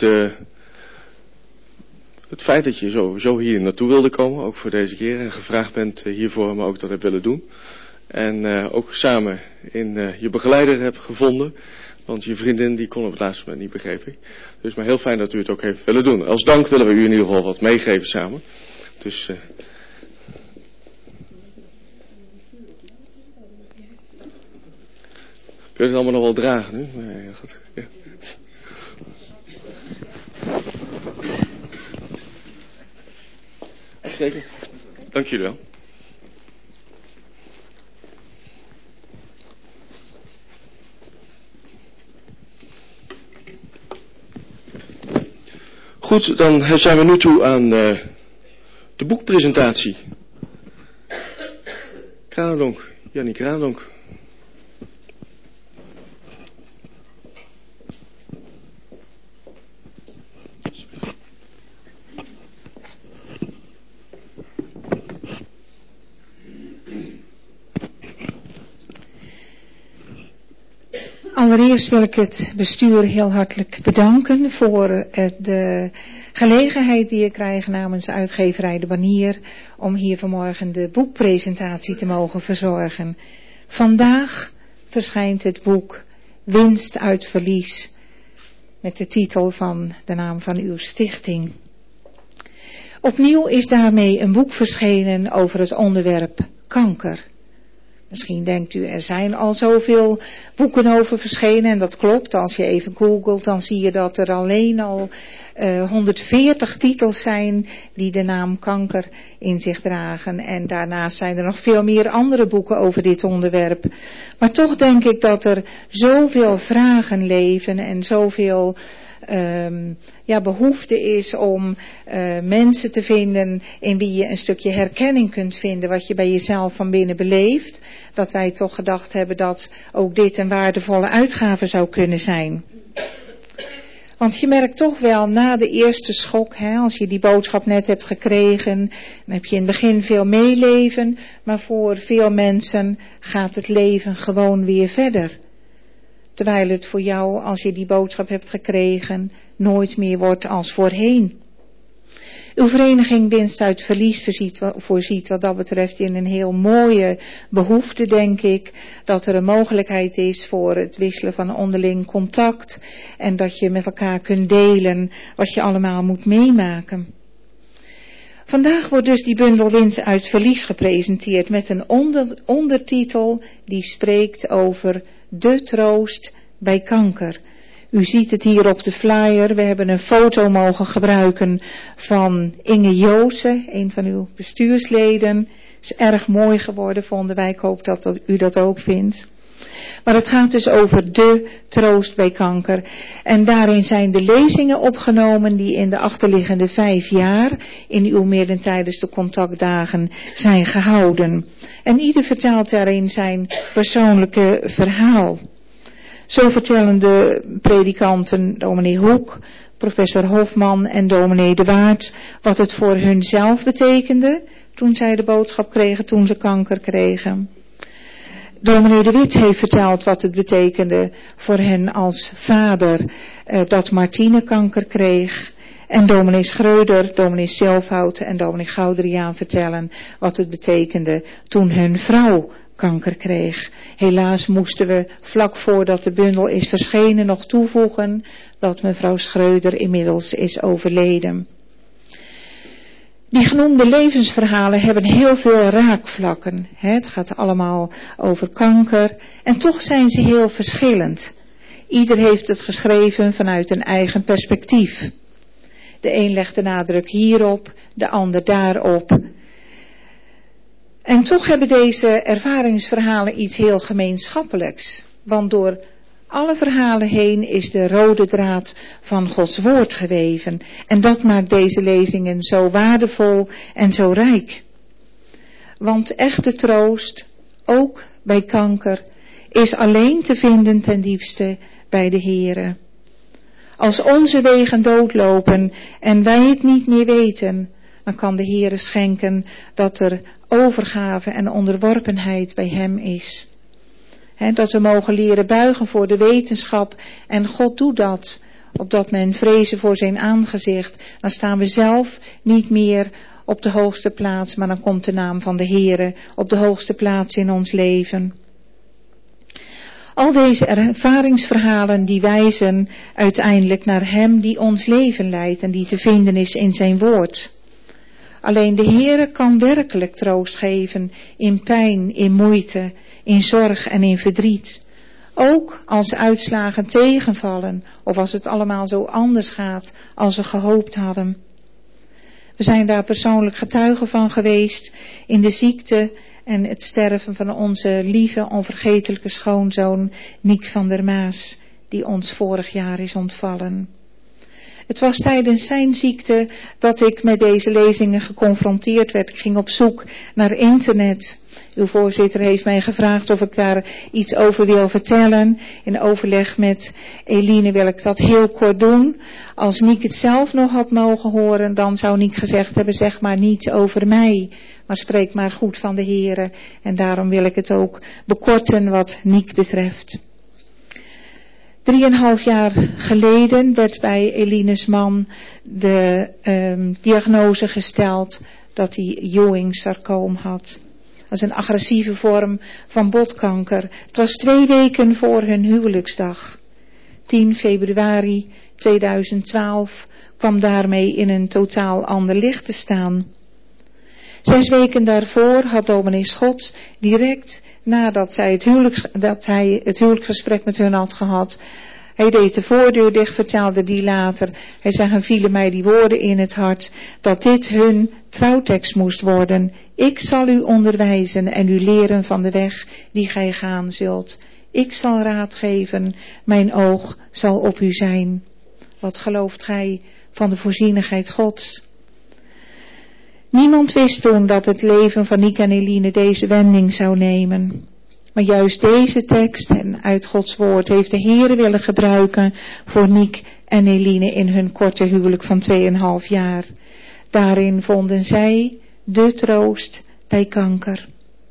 het feit dat je zo hier naartoe wilde komen, ook voor deze keer. En gevraagd bent hiervoor, maar ook dat hebt willen doen. En ook samen in je begeleider hebt gevonden. Want je vriendin die kon op het laatste moment niet, begreep ik. Dus maar heel fijn dat u het ook heeft willen doen. Als dank willen we u in ieder geval wat meegeven samen. Dus... kun je het allemaal nog wel dragen nu? Nee, goed. Ja. Uitstekend. Dank jullie wel. Goed, dan zijn we nu toe aan de boekpresentatie. Kranendonk, Jannie Kranendonk. Allereerst wil ik het bestuur heel hartelijk bedanken voor de gelegenheid die ik krijg namens uitgeverij De Banier om hier vanmorgen de boekpresentatie te mogen verzorgen. Vandaag verschijnt het boek Winst uit Verlies met de titel van de naam van uw stichting. Opnieuw is daarmee een boek verschenen over het onderwerp kanker. Misschien denkt u, er zijn al zoveel boeken over verschenen en dat klopt. Als je even googelt, dan zie je dat er alleen al 140 titels zijn die de naam kanker in zich dragen. En daarnaast zijn er nog veel meer andere boeken over dit onderwerp. Maar toch denk ik dat er zoveel vragen leven en zoveel behoefte is om mensen te vinden in wie je een stukje herkenning kunt vinden wat je bij jezelf van binnen beleeft, dat wij toch gedacht hebben dat ook dit een waardevolle uitgave zou kunnen zijn. Want je merkt toch wel na de eerste schok, als je die boodschap net hebt gekregen, dan heb je in het begin veel meeleven, maar voor veel mensen gaat het leven gewoon weer verder. Terwijl het voor jou, als je die boodschap hebt gekregen, nooit meer wordt als voorheen. Uw vereniging Winst uit Verlies voorziet wat dat betreft in een heel mooie behoefte, denk ik. Dat er een mogelijkheid is voor het wisselen van onderling contact. En dat je met elkaar kunt delen wat je allemaal moet meemaken. Vandaag wordt dus die bundel Winst uit Verlies gepresenteerd met een ondertitel die spreekt over de troost bij kanker. U ziet het hier op de flyer. We hebben een foto mogen gebruiken van Inge Joosen, een van uw bestuursleden. Is erg mooi geworden, vonden wij. Ik hoop dat u dat ook vindt. Maar het gaat dus over de troost bij kanker. En daarin zijn de lezingen opgenomen die in de achterliggende 5 jaar in uw midden tijdens de contactdagen zijn gehouden. En ieder vertelt daarin zijn persoonlijke verhaal. Zo vertellen de predikanten dominee Hoek, professor Hofman en dominee De Waard wat het voor hun zelf betekende toen zij de boodschap kregen, toen ze kanker kregen. Dominee De Wit heeft verteld wat het betekende voor hen als vader dat Martine kanker kreeg. En dominee Schreuder, dominee Silfhout en dominee Goudriaan vertellen wat het betekende toen hun vrouw kanker kreeg. Helaas moesten we vlak voordat de bundel is verschenen nog toevoegen dat mevrouw Schreuder inmiddels is overleden. Die genoemde levensverhalen hebben heel veel raakvlakken. Het gaat allemaal over kanker en toch zijn ze heel verschillend. Ieder heeft het geschreven vanuit een eigen perspectief. De een legt de nadruk hierop, de ander daarop. En toch hebben deze ervaringsverhalen iets heel gemeenschappelijks. Want door alle verhalen heen is de rode draad van Gods woord geweven. En dat maakt deze lezingen zo waardevol en zo rijk. Want echte troost, ook bij kanker, is alleen te vinden ten diepste bij de Heere. Als onze wegen doodlopen en wij het niet meer weten, dan kan de Heere schenken dat er overgave en onderworpenheid bij hem is. Dat we mogen leren buigen voor de wetenschap. En God doet dat. Opdat men vrezen voor zijn aangezicht. Dan staan we zelf niet meer op de hoogste plaats. Maar dan komt de naam van de Heere op de hoogste plaats in ons leven. Al deze ervaringsverhalen die wijzen uiteindelijk naar Hem die ons leven leidt. En die te vinden is in zijn woord. Alleen de Heere kan werkelijk troost geven in pijn, in moeite, in zorg en in verdriet. Ook als uitslagen tegenvallen of als het allemaal zo anders gaat als we gehoopt hadden. We zijn daar persoonlijk getuigen van geweest in de ziekte en het sterven van onze lieve, onvergetelijke schoonzoon Niek van der Maas, die ons vorig jaar is ontvallen. Het was tijdens zijn ziekte dat ik met deze lezingen geconfronteerd werd. Ik ging op zoek naar internet. Uw voorzitter heeft mij gevraagd of ik daar iets over wil vertellen. In overleg met Eline wil ik dat heel kort doen. Als Niek het zelf nog had mogen horen, dan zou Niek gezegd hebben, zeg maar niets over mij. Maar spreek maar goed van de Heere. En daarom wil ik het ook bekorten wat Niek betreft. 3,5 jaar geleden werd bij Eline's man de diagnose gesteld dat hij Ewing-sarcoom had. Dat is een agressieve vorm van botkanker. Het was 2 weken voor hun huwelijksdag. 10 februari 2012 kwam daarmee in een totaal ander licht te staan. 6 weken daarvoor had dominee Schot direct nadat hij het huwelijksgesprek met hun had gehad. Hij deed de voordeur dicht, vertelde die later. Hij zei, er vielen mij die woorden in het hart, dat dit hun trouwtekst moest worden. Ik zal u onderwijzen en u leren van de weg die gij gaan zult. Ik zal raad geven, mijn oog zal op u zijn. Wat gelooft gij van de voorzienigheid Gods? Niemand wist toen dat het leven van Niek en Eline deze wending zou nemen. Maar juist deze tekst en uit Gods woord heeft de Heere willen gebruiken voor Niek en Eline in hun korte huwelijk van 2,5 jaar. Daarin vonden zij de troost bij kanker.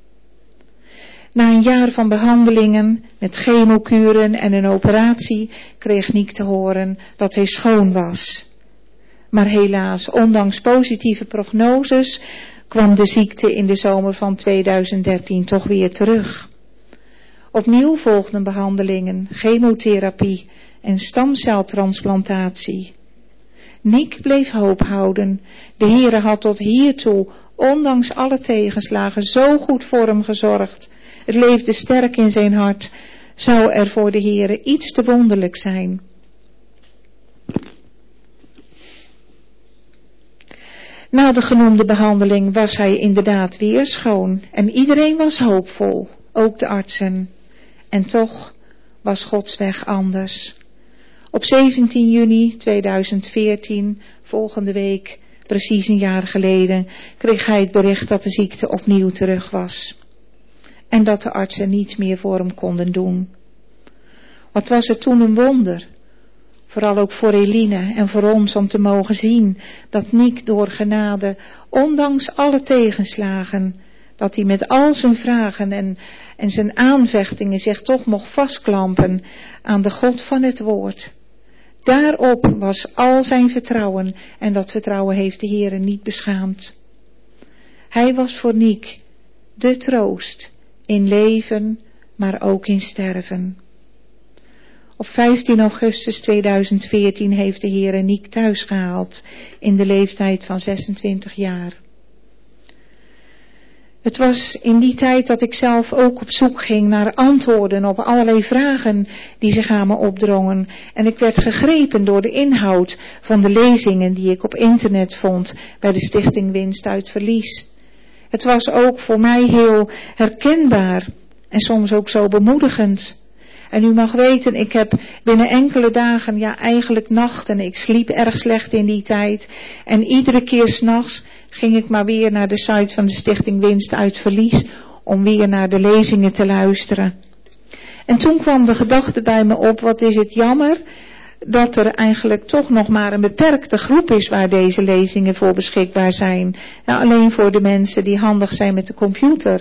Na een jaar van behandelingen met chemokuren en een operatie kreeg Niek te horen dat hij schoon was. Maar helaas, ondanks positieve prognoses, kwam de ziekte in de zomer van 2013 toch weer terug. Opnieuw volgden behandelingen, chemotherapie en stamceltransplantatie. Niek bleef hoop houden. De Heere had tot hiertoe, ondanks alle tegenslagen, zo goed voor hem gezorgd. Het leefde sterk in zijn hart. Zou er voor de Heere iets te wonderlijk zijn? Na de genoemde behandeling was hij inderdaad weer schoon en iedereen was hoopvol, ook de artsen. En toch was Gods weg anders. Op 17 juni 2014, volgende week, precies een jaar geleden, kreeg hij het bericht dat de ziekte opnieuw terug was. En dat de artsen niets meer voor hem konden doen. Wat was het toen een wonder? Vooral ook voor Eline en voor ons om te mogen zien dat Niek door genade, ondanks alle tegenslagen, dat hij met al zijn vragen en zijn aanvechtingen zich toch mocht vastklampen aan de God van het woord. Daarop was al zijn vertrouwen en dat vertrouwen heeft de Heere niet beschaamd. Hij was voor Niek de troost in leven, maar ook in sterven. Op 15 augustus 2014 heeft de Heere Niek thuis gehaald in de leeftijd van 26 jaar. Het was in die tijd dat ik zelf ook op zoek ging naar antwoorden op allerlei vragen die zich aan me opdrongen. En ik werd gegrepen door de inhoud van de lezingen die ik op internet vond bij de Stichting Winst uit Verlies. Het was ook voor mij heel herkenbaar en soms ook zo bemoedigend. En u mag weten, ik heb binnen enkele dagen, ja eigenlijk nachten, ik sliep erg slecht in die tijd. En iedere keer 's nachts ging ik maar weer naar de site van de Stichting Winst uit Verlies om weer naar de lezingen te luisteren. En toen kwam de gedachte bij me op, wat is het jammer dat er eigenlijk toch nog maar een beperkte groep is waar deze lezingen voor beschikbaar zijn. Nou, alleen voor de mensen die handig zijn met de computer.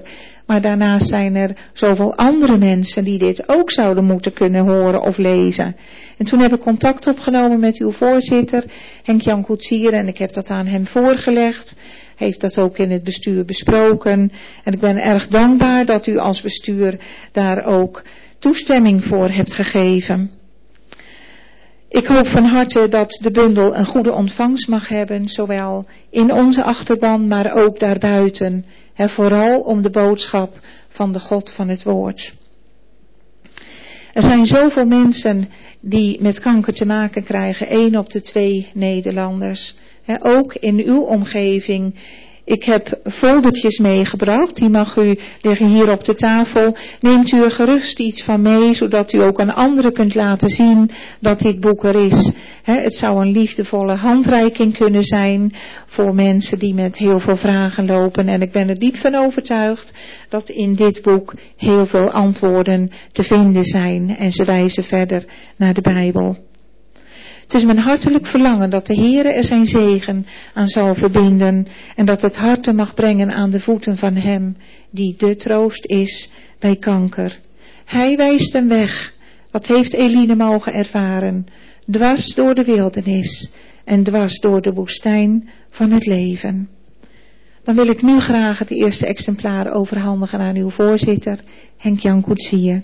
Maar daarnaast zijn er zoveel andere mensen die dit ook zouden moeten kunnen horen of lezen. En toen heb ik contact opgenomen met uw voorzitter, Henk-Jan Koetsier, en ik heb dat aan hem voorgelegd. Hij heeft dat ook in het bestuur besproken. En ik ben erg dankbaar dat u als bestuur daar ook toestemming voor hebt gegeven. Ik hoop van harte dat de bundel een goede ontvangst mag hebben, zowel in onze achterban, maar ook daarbuiten. En vooral om de boodschap van de God van het woord. Er zijn zoveel mensen die met kanker te maken krijgen, 1 op de 2 Nederlanders. Ook in uw omgeving. Ik heb foldertjes meegebracht, die mag u liggen hier op de tafel. Neemt u er gerust iets van mee, zodat u ook aan anderen kunt laten zien dat dit boek er is. Het zou een liefdevolle handreiking kunnen zijn voor mensen die met heel veel vragen lopen. En ik ben er diep van overtuigd dat in dit boek heel veel antwoorden te vinden zijn. En ze wijzen verder naar de Bijbel. Het is mijn hartelijk verlangen dat de Heere er zijn zegen aan zal verbinden en dat het harten mag brengen aan de voeten van hem die de troost is bij kanker. Hij wijst hem weg, dat heeft Eline mogen ervaren, dwars door de wildernis en dwars door de woestijn van het leven. Dan wil ik nu graag het eerste exemplaar overhandigen aan uw voorzitter, Henk-Jan Koetsier.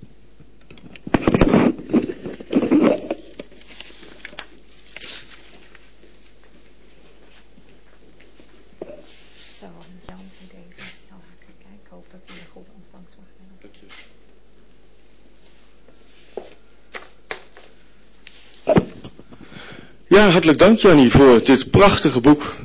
Ja, hartelijk dank Jannie voor dit prachtige boek.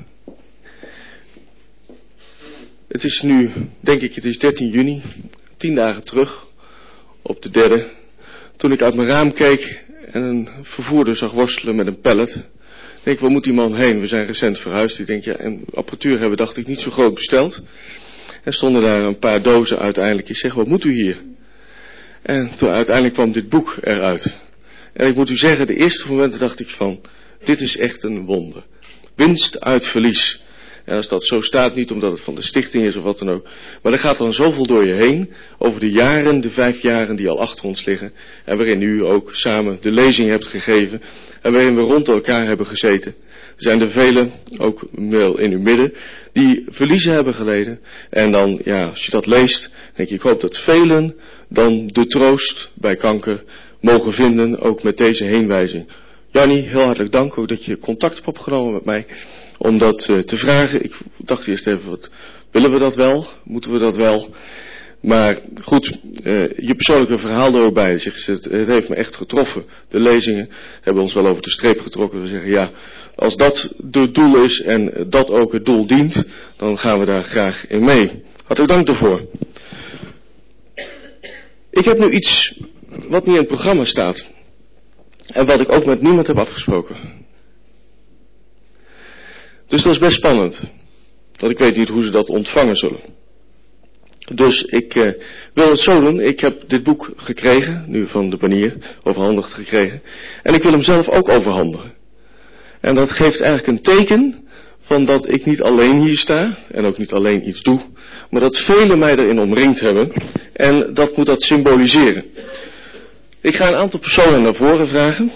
Het is nu, denk ik, het is 13 juni, 10 dagen terug, op de 3e, toen ik uit mijn raam keek en een vervoerder zag worstelen met een pallet. Ik denk, waar moet die man heen? We zijn recent verhuisd. Ik denk, ja, en apparatuur hebben, dacht ik, niet zo groot besteld. En stonden daar een paar dozen uiteindelijk. Ik zeg, wat moet u hier? En toen uiteindelijk kwam dit boek eruit. En ik moet u zeggen, de eerste momenten dacht ik van, dit is echt een wonder. Winst uit verlies. En als dat zo staat, niet omdat het van de stichting is of wat dan ook. Maar er gaat dan zoveel door je heen. Over de jaren, de 5 jaren die al achter ons liggen. En waarin u ook samen de lezing hebt gegeven. En waarin we rond elkaar hebben gezeten. Er zijn er velen, ook wel in uw midden, die verliezen hebben geleden. En dan, ja, als je dat leest, denk ik hoop dat velen dan de troost bij kanker mogen vinden. Ook met deze heenwijzing. Jannie, heel hartelijk dank ook dat je contact hebt opgenomen met mij. Om dat te vragen. Ik dacht eerst even, wat willen we dat wel? Moeten we dat wel? Maar goed, je persoonlijke verhaal er ook bij. Het heeft me echt getroffen. De lezingen hebben ons wel over de streep getrokken. We zeggen, ja, als dat het doel is en dat ook het doel dient, dan gaan we daar graag in mee. Hartelijk dank daarvoor. Ik heb nu iets wat niet in het programma staat. En wat ik ook met niemand heb afgesproken. Dus dat is best spannend. Want ik weet niet hoe ze dat ontvangen zullen. Dus ik wil het zo doen. Ik heb dit boek gekregen, nu van de banier, overhandigd gekregen. En ik wil hem zelf ook overhandigen. En dat geeft eigenlijk een teken van dat ik niet alleen hier sta. En ook niet alleen iets doe. Maar dat velen mij erin omringd hebben. En dat moet dat symboliseren. Ik ga een aantal personen naar voren vragen.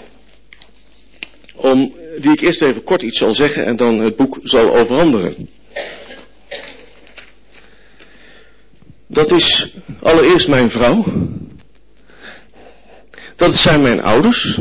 Die ik eerst even kort iets zal zeggen en dan het boek zal overhandigen. Dat is allereerst mijn vrouw. Dat zijn mijn ouders.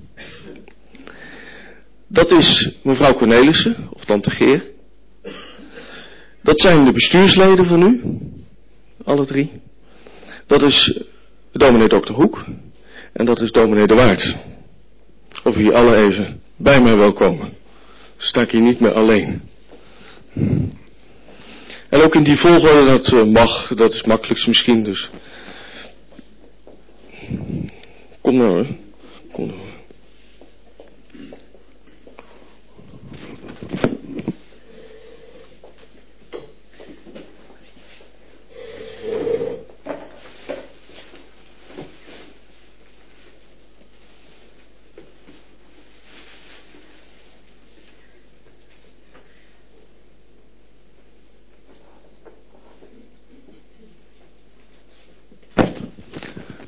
Dat is mevrouw Cornelissen, of tante Geer. Dat zijn de bestuursleden van u. Alle 3. Dat is dominee Dr. Hoek. En dat is dominee De Waard. Of jullie alle even bij mij wil komen. Dan sta ik hier niet meer alleen. En ook in die volgorde, dat mag, dat is het makkelijkst misschien, dus. Kom nou hoor. Kom nou.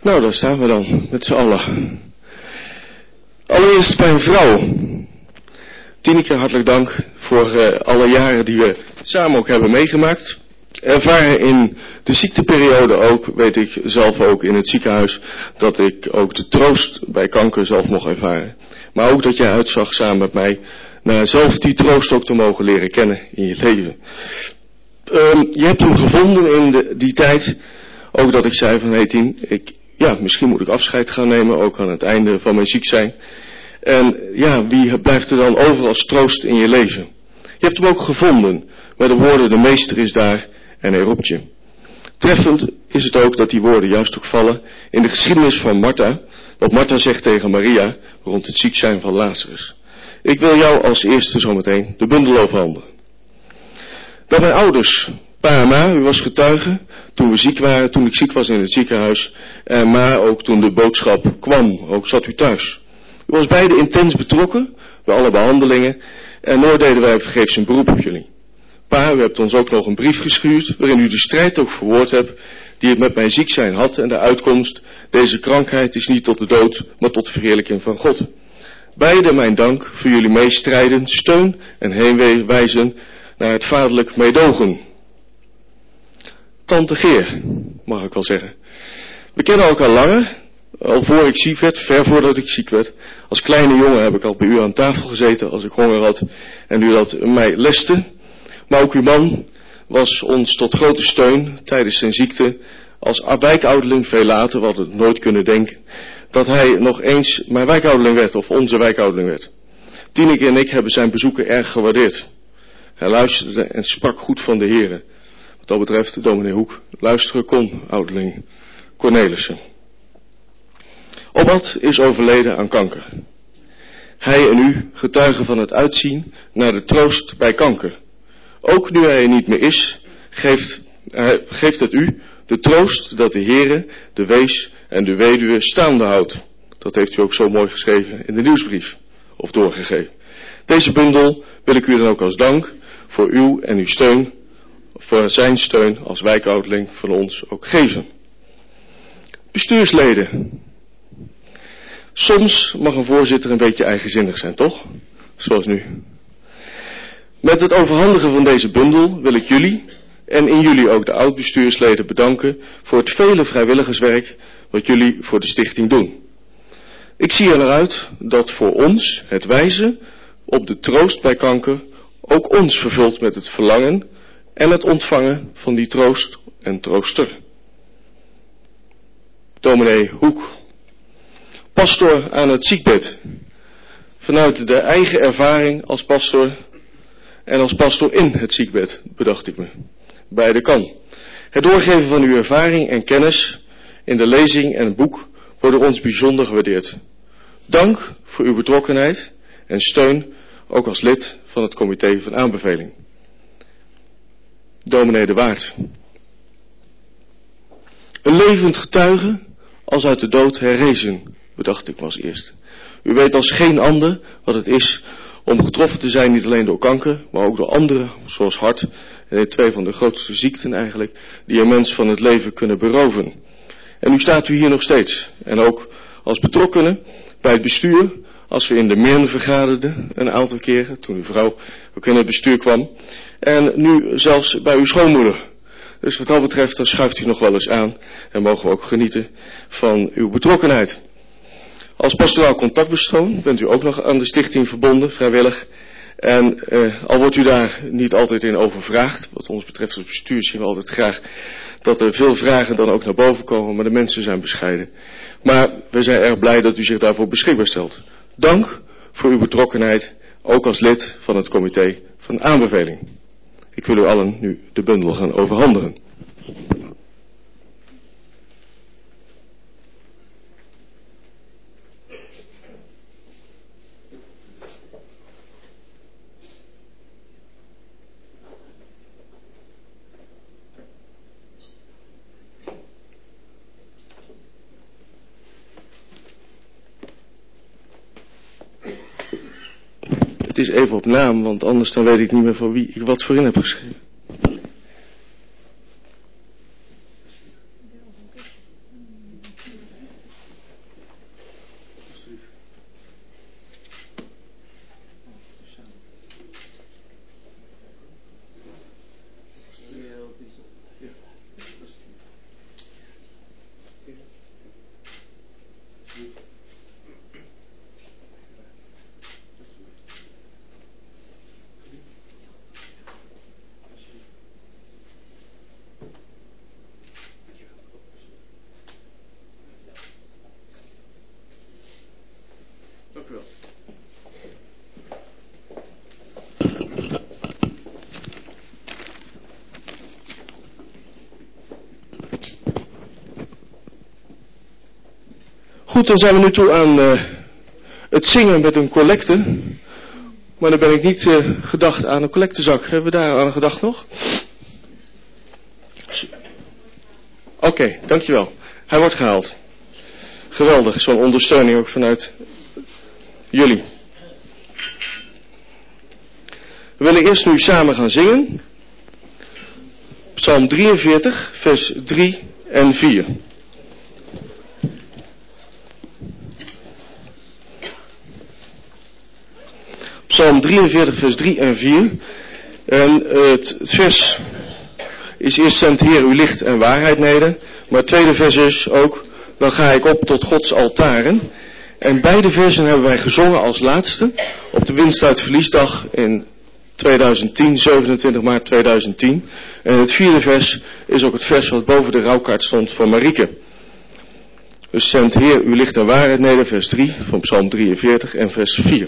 Nou, daar staan we dan, met z'n allen. Allereerst mijn vrouw. Tineke, hartelijk dank voor alle jaren die we samen ook hebben meegemaakt. Ervaren in de ziekteperiode ook, weet ik zelf ook in het ziekenhuis, dat ik ook de troost bij kanker zelf mocht ervaren. Maar ook dat jij uitzag samen met mij, naar zelf die troost ook te mogen leren kennen in je leven. Je hebt hem gevonden in die tijd, ook dat ik zei van, hey Tien, misschien moet ik afscheid gaan nemen, ook aan het einde van mijn ziek zijn. En ja, wie blijft er dan over als troost in je leven? Je hebt hem ook gevonden, met de woorden, de meester is daar en hij roept je. Treffend is het ook dat die woorden juist ook vallen in de geschiedenis van Martha, wat Martha zegt tegen Maria rond het ziek zijn van Lazarus. Ik wil jou als eerste zometeen de bundel overhandigen. Dat mijn ouders, pa en ma, u was getuige toen we ziek waren, toen ik ziek was in het ziekenhuis, en ma ook toen de boodschap kwam, ook zat u thuis. U was beide intens betrokken bij alle behandelingen en nooit deden wij vergeefs een beroep op jullie. Pa, u hebt ons ook nog een brief gestuurd waarin u de strijd ook verwoord hebt die het met mijn ziek zijn had en de uitkomst, deze krankheid is niet tot de dood, maar tot de verheerlijking van God. Beide mijn dank voor jullie meestrijden, steun en heenwijzen naar het vaderlijk meedogen. Tante Geer, mag ik wel zeggen. We kennen elkaar langer, al voor ik ziek werd, ver voordat ik ziek werd. Als kleine jongen heb ik al bij u aan tafel gezeten als ik honger had en u dat mij leste. Maar ook uw man was ons tot grote steun tijdens zijn ziekte. Als wijkouderling veel later, we hadden het nooit kunnen denken, dat hij nog eens mijn wijkouderling werd of onze wijkouderling werd. Tineke en ik hebben zijn bezoeken erg gewaardeerd. Hij luisterde en sprak goed van de Here. Wat dat betreft, dominee Hoek, luisteren kon, ouderling Cornelissen. Obat is overleden aan kanker. Hij en u getuigen van het uitzien naar de troost bij kanker. Ook nu hij er niet meer is, geeft het u de troost dat de Heere, de wees en de weduwe staande houdt. Dat heeft u ook zo mooi geschreven in de nieuwsbrief, of doorgegeven. Deze bundel wil ik u dan ook als dank voor uw en uw steun, voor zijn steun als wijkouderling van ons ook geven. Bestuursleden. Soms mag een voorzitter een beetje eigenzinnig zijn, toch? Zoals nu. Met het overhandigen van deze bundel wil ik jullie en in jullie ook de oud-bestuursleden bedanken voor het vele vrijwilligerswerk wat jullie voor de stichting doen. Ik zie er naar uit dat voor ons het wijzen op de troost bij kanker ook ons vervult met het verlangen en het ontvangen van die troost en trooster. Dominee Hoek, pastor aan het ziekbed, vanuit de eigen ervaring als pastor en als pastor in het ziekbed, bedacht ik me. Beide kan. Het doorgeven van uw ervaring en kennis in de lezing en het boek wordt door ons bijzonder gewaardeerd. Dank voor uw betrokkenheid en steun, ook als lid van het comité van aanbeveling. Dominee de Waard. Een levend getuige als uit de dood herrezen, bedacht ik me als eerste. U weet als geen ander wat het is om getroffen te zijn, niet alleen door kanker, maar ook door anderen, zoals hart, en twee van de grootste ziekten eigenlijk, die een mens van het leven kunnen beroven. En nu staat u hier nog steeds, en ook als betrokkenen bij het bestuur, als we in de Meern vergaderden, een aantal keren, toen uw vrouw ook in het bestuur kwam, en nu zelfs bij uw schoonmoeder. Dus wat dat betreft, dan schuift u nog wel eens aan, en mogen we ook genieten van uw betrokkenheid. Als pastoraal contactpersoon bent u ook nog aan de stichting verbonden, vrijwillig. En al wordt u daar niet altijd in overvraagd, wat ons betreft als bestuur zien we altijd graag dat er veel vragen dan ook naar boven komen, maar de mensen zijn bescheiden. Maar we zijn erg blij dat u zich daarvoor beschikbaar stelt. Dank voor uw betrokkenheid, ook als lid van het comité van aanbeveling. Ik wil u allen nu de bundel gaan overhandigen. Het is even op naam, want anders dan weet ik niet meer van wie ik wat voor in heb geschreven. Dank u wel. Goed, dan zijn we nu toe aan het zingen met een collecte. Maar dan ben ik niet gedacht aan een collectezak. Hebben we daar aan gedacht nog? Oké, dankjewel. Hij wordt gehaald. Geweldig, zo'n ondersteuning ook vanuit jullie. We willen eerst nu samen gaan zingen. Psalm 43, vers 3 en 4. Psalm 43, vers 3 en 4. En het vers is eerst: zendt Heer uw licht en waarheid neder. Maar het tweede vers is ook: dan ga ik op tot Gods altaren. En beide versen hebben wij gezongen als laatste op de Winstuitverliesdag in 2010, 27 maart 2010. En het vierde vers is ook het vers wat boven de rouwkaart stond van Marieke. Dus zendt Heer uw licht en waarheid neder, vers 3 van Psalm 43 en vers 4.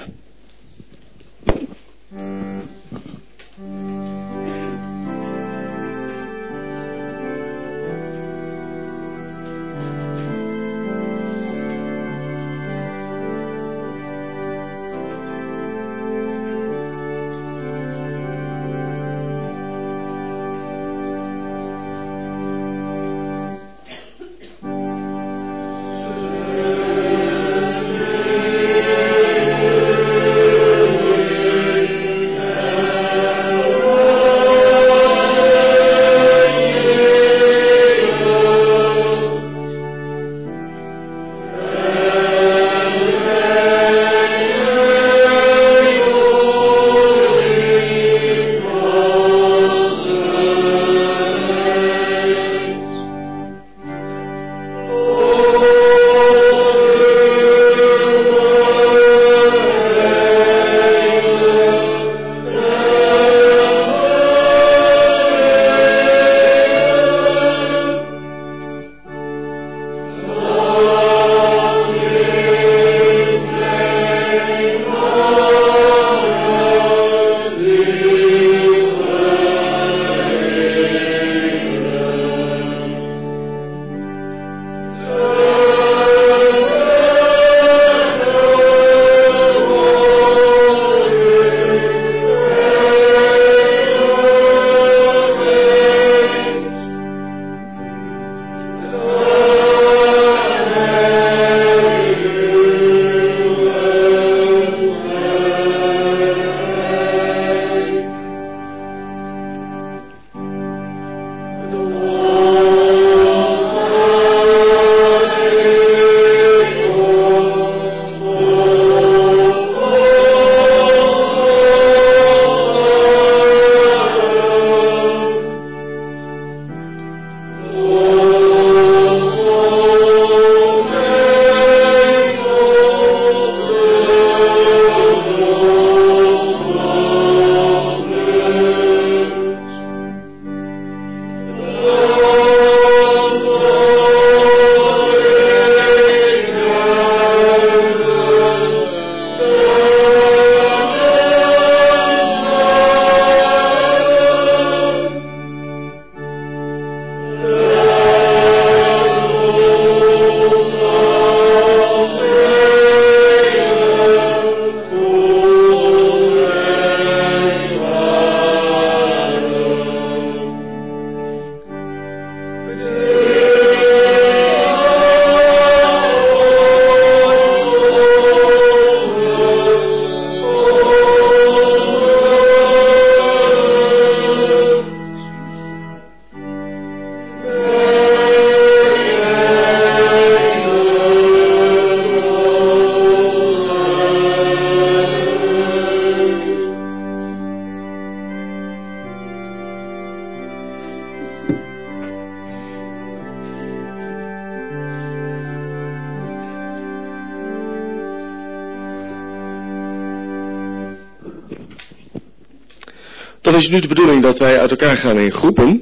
is het nu de bedoeling dat wij uit elkaar gaan in groepen.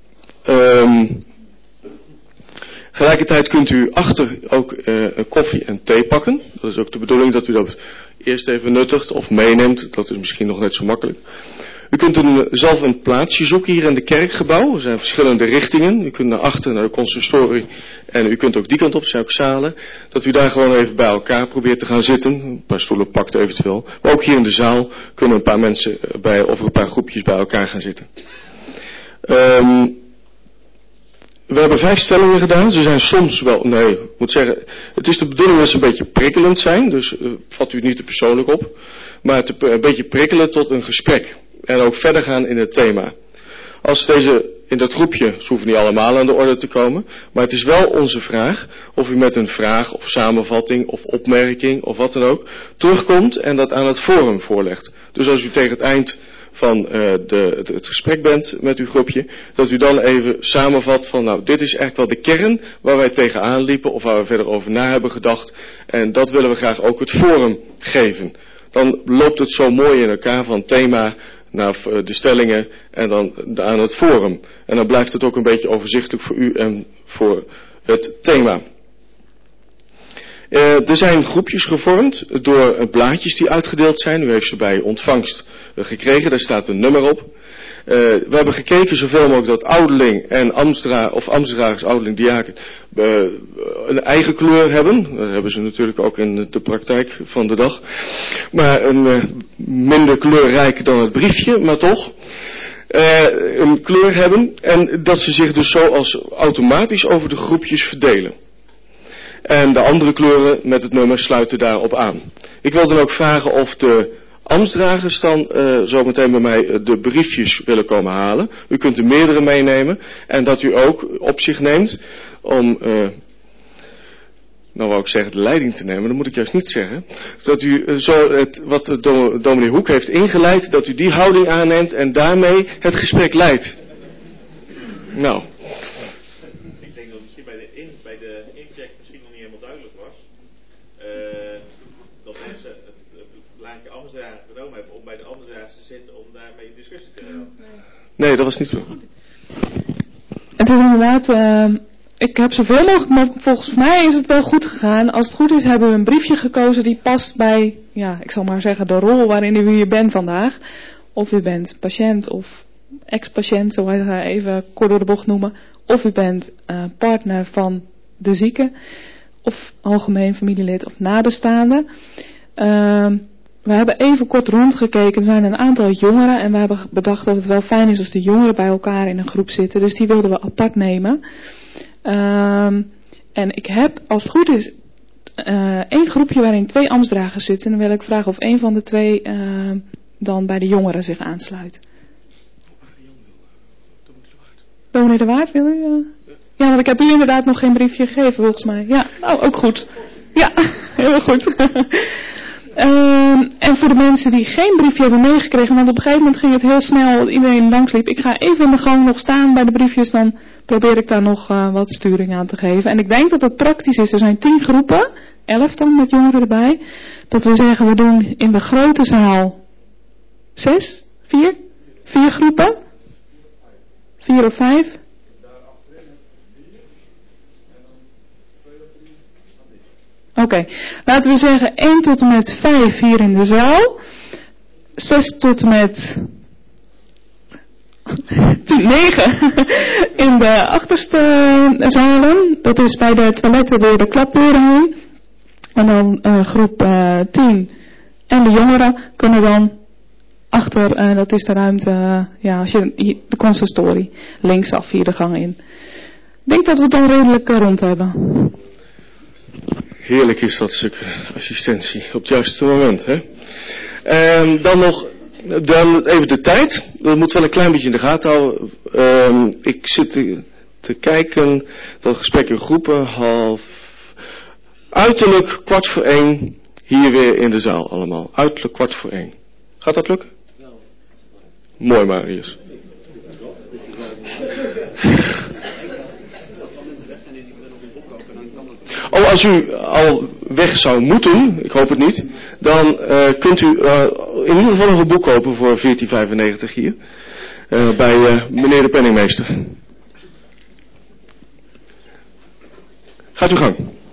Tegelijkertijd kunt u achter ook koffie en thee pakken. Dat is ook de bedoeling dat u dat eerst even nuttigt of meeneemt. Dat is misschien nog net zo makkelijk. U kunt zelf een plaatsje zoeken hier in de kerkgebouw. Er zijn verschillende richtingen. U kunt naar achter, naar de consistorie. En u kunt ook die kant op, er zijn ook zalen. Dat u daar gewoon even bij elkaar probeert te gaan zitten. Een paar stoelen pakt eventueel. Maar ook hier in de zaal kunnen een paar mensen of een paar groepjes bij elkaar gaan zitten. We hebben 5 stellingen gedaan. Ze zijn soms wel, nee, ik moet zeggen, het is de bedoeling dat ze een beetje prikkelend zijn. Dus vat u het niet te persoonlijk op. Maar een beetje prikkelen tot een gesprek. En ook verder gaan in het thema. Als deze in dat groepje, ze hoeven niet allemaal aan de orde te komen. Maar het is wel onze vraag of u met een vraag of samenvatting of opmerking of wat dan ook terugkomt en dat aan het forum voorlegt. Dus als u tegen het eind van het gesprek bent met uw groepje, dat u dan even samenvat van nou, dit is eigenlijk wel de kern waar wij tegenaan liepen of waar we verder over na hebben gedacht. En dat willen we graag ook het forum geven. Dan loopt het zo mooi in elkaar van thema naar de stellingen en dan aan het forum. En dan blijft het ook een beetje overzichtelijk voor u en voor het thema. Er zijn groepjes gevormd door blaadjes die uitgedeeld zijn. U heeft ze bij ontvangst gekregen, daar staat een nummer op. We hebben gekeken zoveel mogelijk dat ouderling en ambtsdragers, ouderling, diaken, een eigen kleur hebben. Dat hebben ze natuurlijk ook in de praktijk van de dag. Maar een minder kleurrijk dan het briefje, maar toch. Een kleur hebben en dat ze zich dus zo als automatisch over de groepjes verdelen. En de andere kleuren met het nummer sluiten daarop aan. Ik wil dan ook vragen of de ambtsdragers dan zometeen bij mij de briefjes willen komen halen. U kunt er meerdere meenemen. En dat u ook op zich neemt om, nou wou ik zeggen de leiding te nemen, dat moet ik juist niet zeggen. Dat u wat dominee Hoek heeft ingeleid, dat u die houding aanneemt en daarmee het gesprek leidt. Nou. Ik denk dat misschien bij de incheck misschien nog niet helemaal duidelijk was. Dat mensen het blaadje ambtsdrager genomen hebben om bij de ambtsdragers te zitten om daarmee in discussie te gaan. Nee, dat was niet zo. Het is inderdaad, ik heb zoveel mogelijk, maar volgens mij is het wel goed gegaan. Als het goed is hebben we een briefje gekozen die past bij, ja, ik zal maar zeggen de rol waarin u hier bent vandaag. Of u bent patiënt of ex-patiënt, zo wij het even kort door de bocht noemen. Of u bent partner van de zieke. Of algemeen familielid of nabestaande. We hebben even kort rondgekeken. Er zijn een aantal jongeren. En we hebben bedacht dat het wel fijn is als de jongeren bij elkaar in een groep zitten. Dus die wilden we apart nemen. En ik heb, als het goed is, 1 groepje waarin 2 ambtsdragers zitten. En dan wil ik vragen of 1 van de 2 dan bij de jongeren zich aansluit. Dominee de Waard, wil u? Ja, want ik heb u inderdaad nog geen briefje gegeven, volgens mij. Ja, oh, ook goed. Ja, heel goed. En voor de mensen die geen briefje hebben meegekregen, want op een gegeven moment ging het heel snel, dat iedereen langsliep. Ik ga even in de gang nog staan bij de briefjes, dan probeer ik daar nog wat sturing aan te geven. En ik denk dat het praktisch is. Er zijn 10 groepen, 11 dan met jongeren erbij. Dat we zeggen, we doen in de grote zaal 4 groepen. 4 of 5. Oké, laten we zeggen 1 tot en met 5 hier in de zaal. 6 tot en met 9 in de achterste zalen. Dat is bij de toiletten door de klapdeuren heen. En dan groep 10 en de jongeren kunnen dan achter, dat is de ruimte, ja, als je de consistorie, linksaf hier de gang in. Ik denk dat we het dan redelijk rond hebben. Heerlijk is dat stuk assistentie op het juiste moment, hè? En dan nog, even de tijd. Dat moet wel een klein beetje in de gaten houden. Ik zit te kijken, dat gesprek in groepen, uiterlijk 1:15 hier weer in de zaal allemaal. Uiterlijk 1:15. Gaat dat lukken? Mooi, Marius. als u al weg zou moeten, ik hoop het niet, dan kunt u in ieder geval nog een boek kopen voor 14,95 hier. Bij meneer de penningmeester. Gaat uw gang.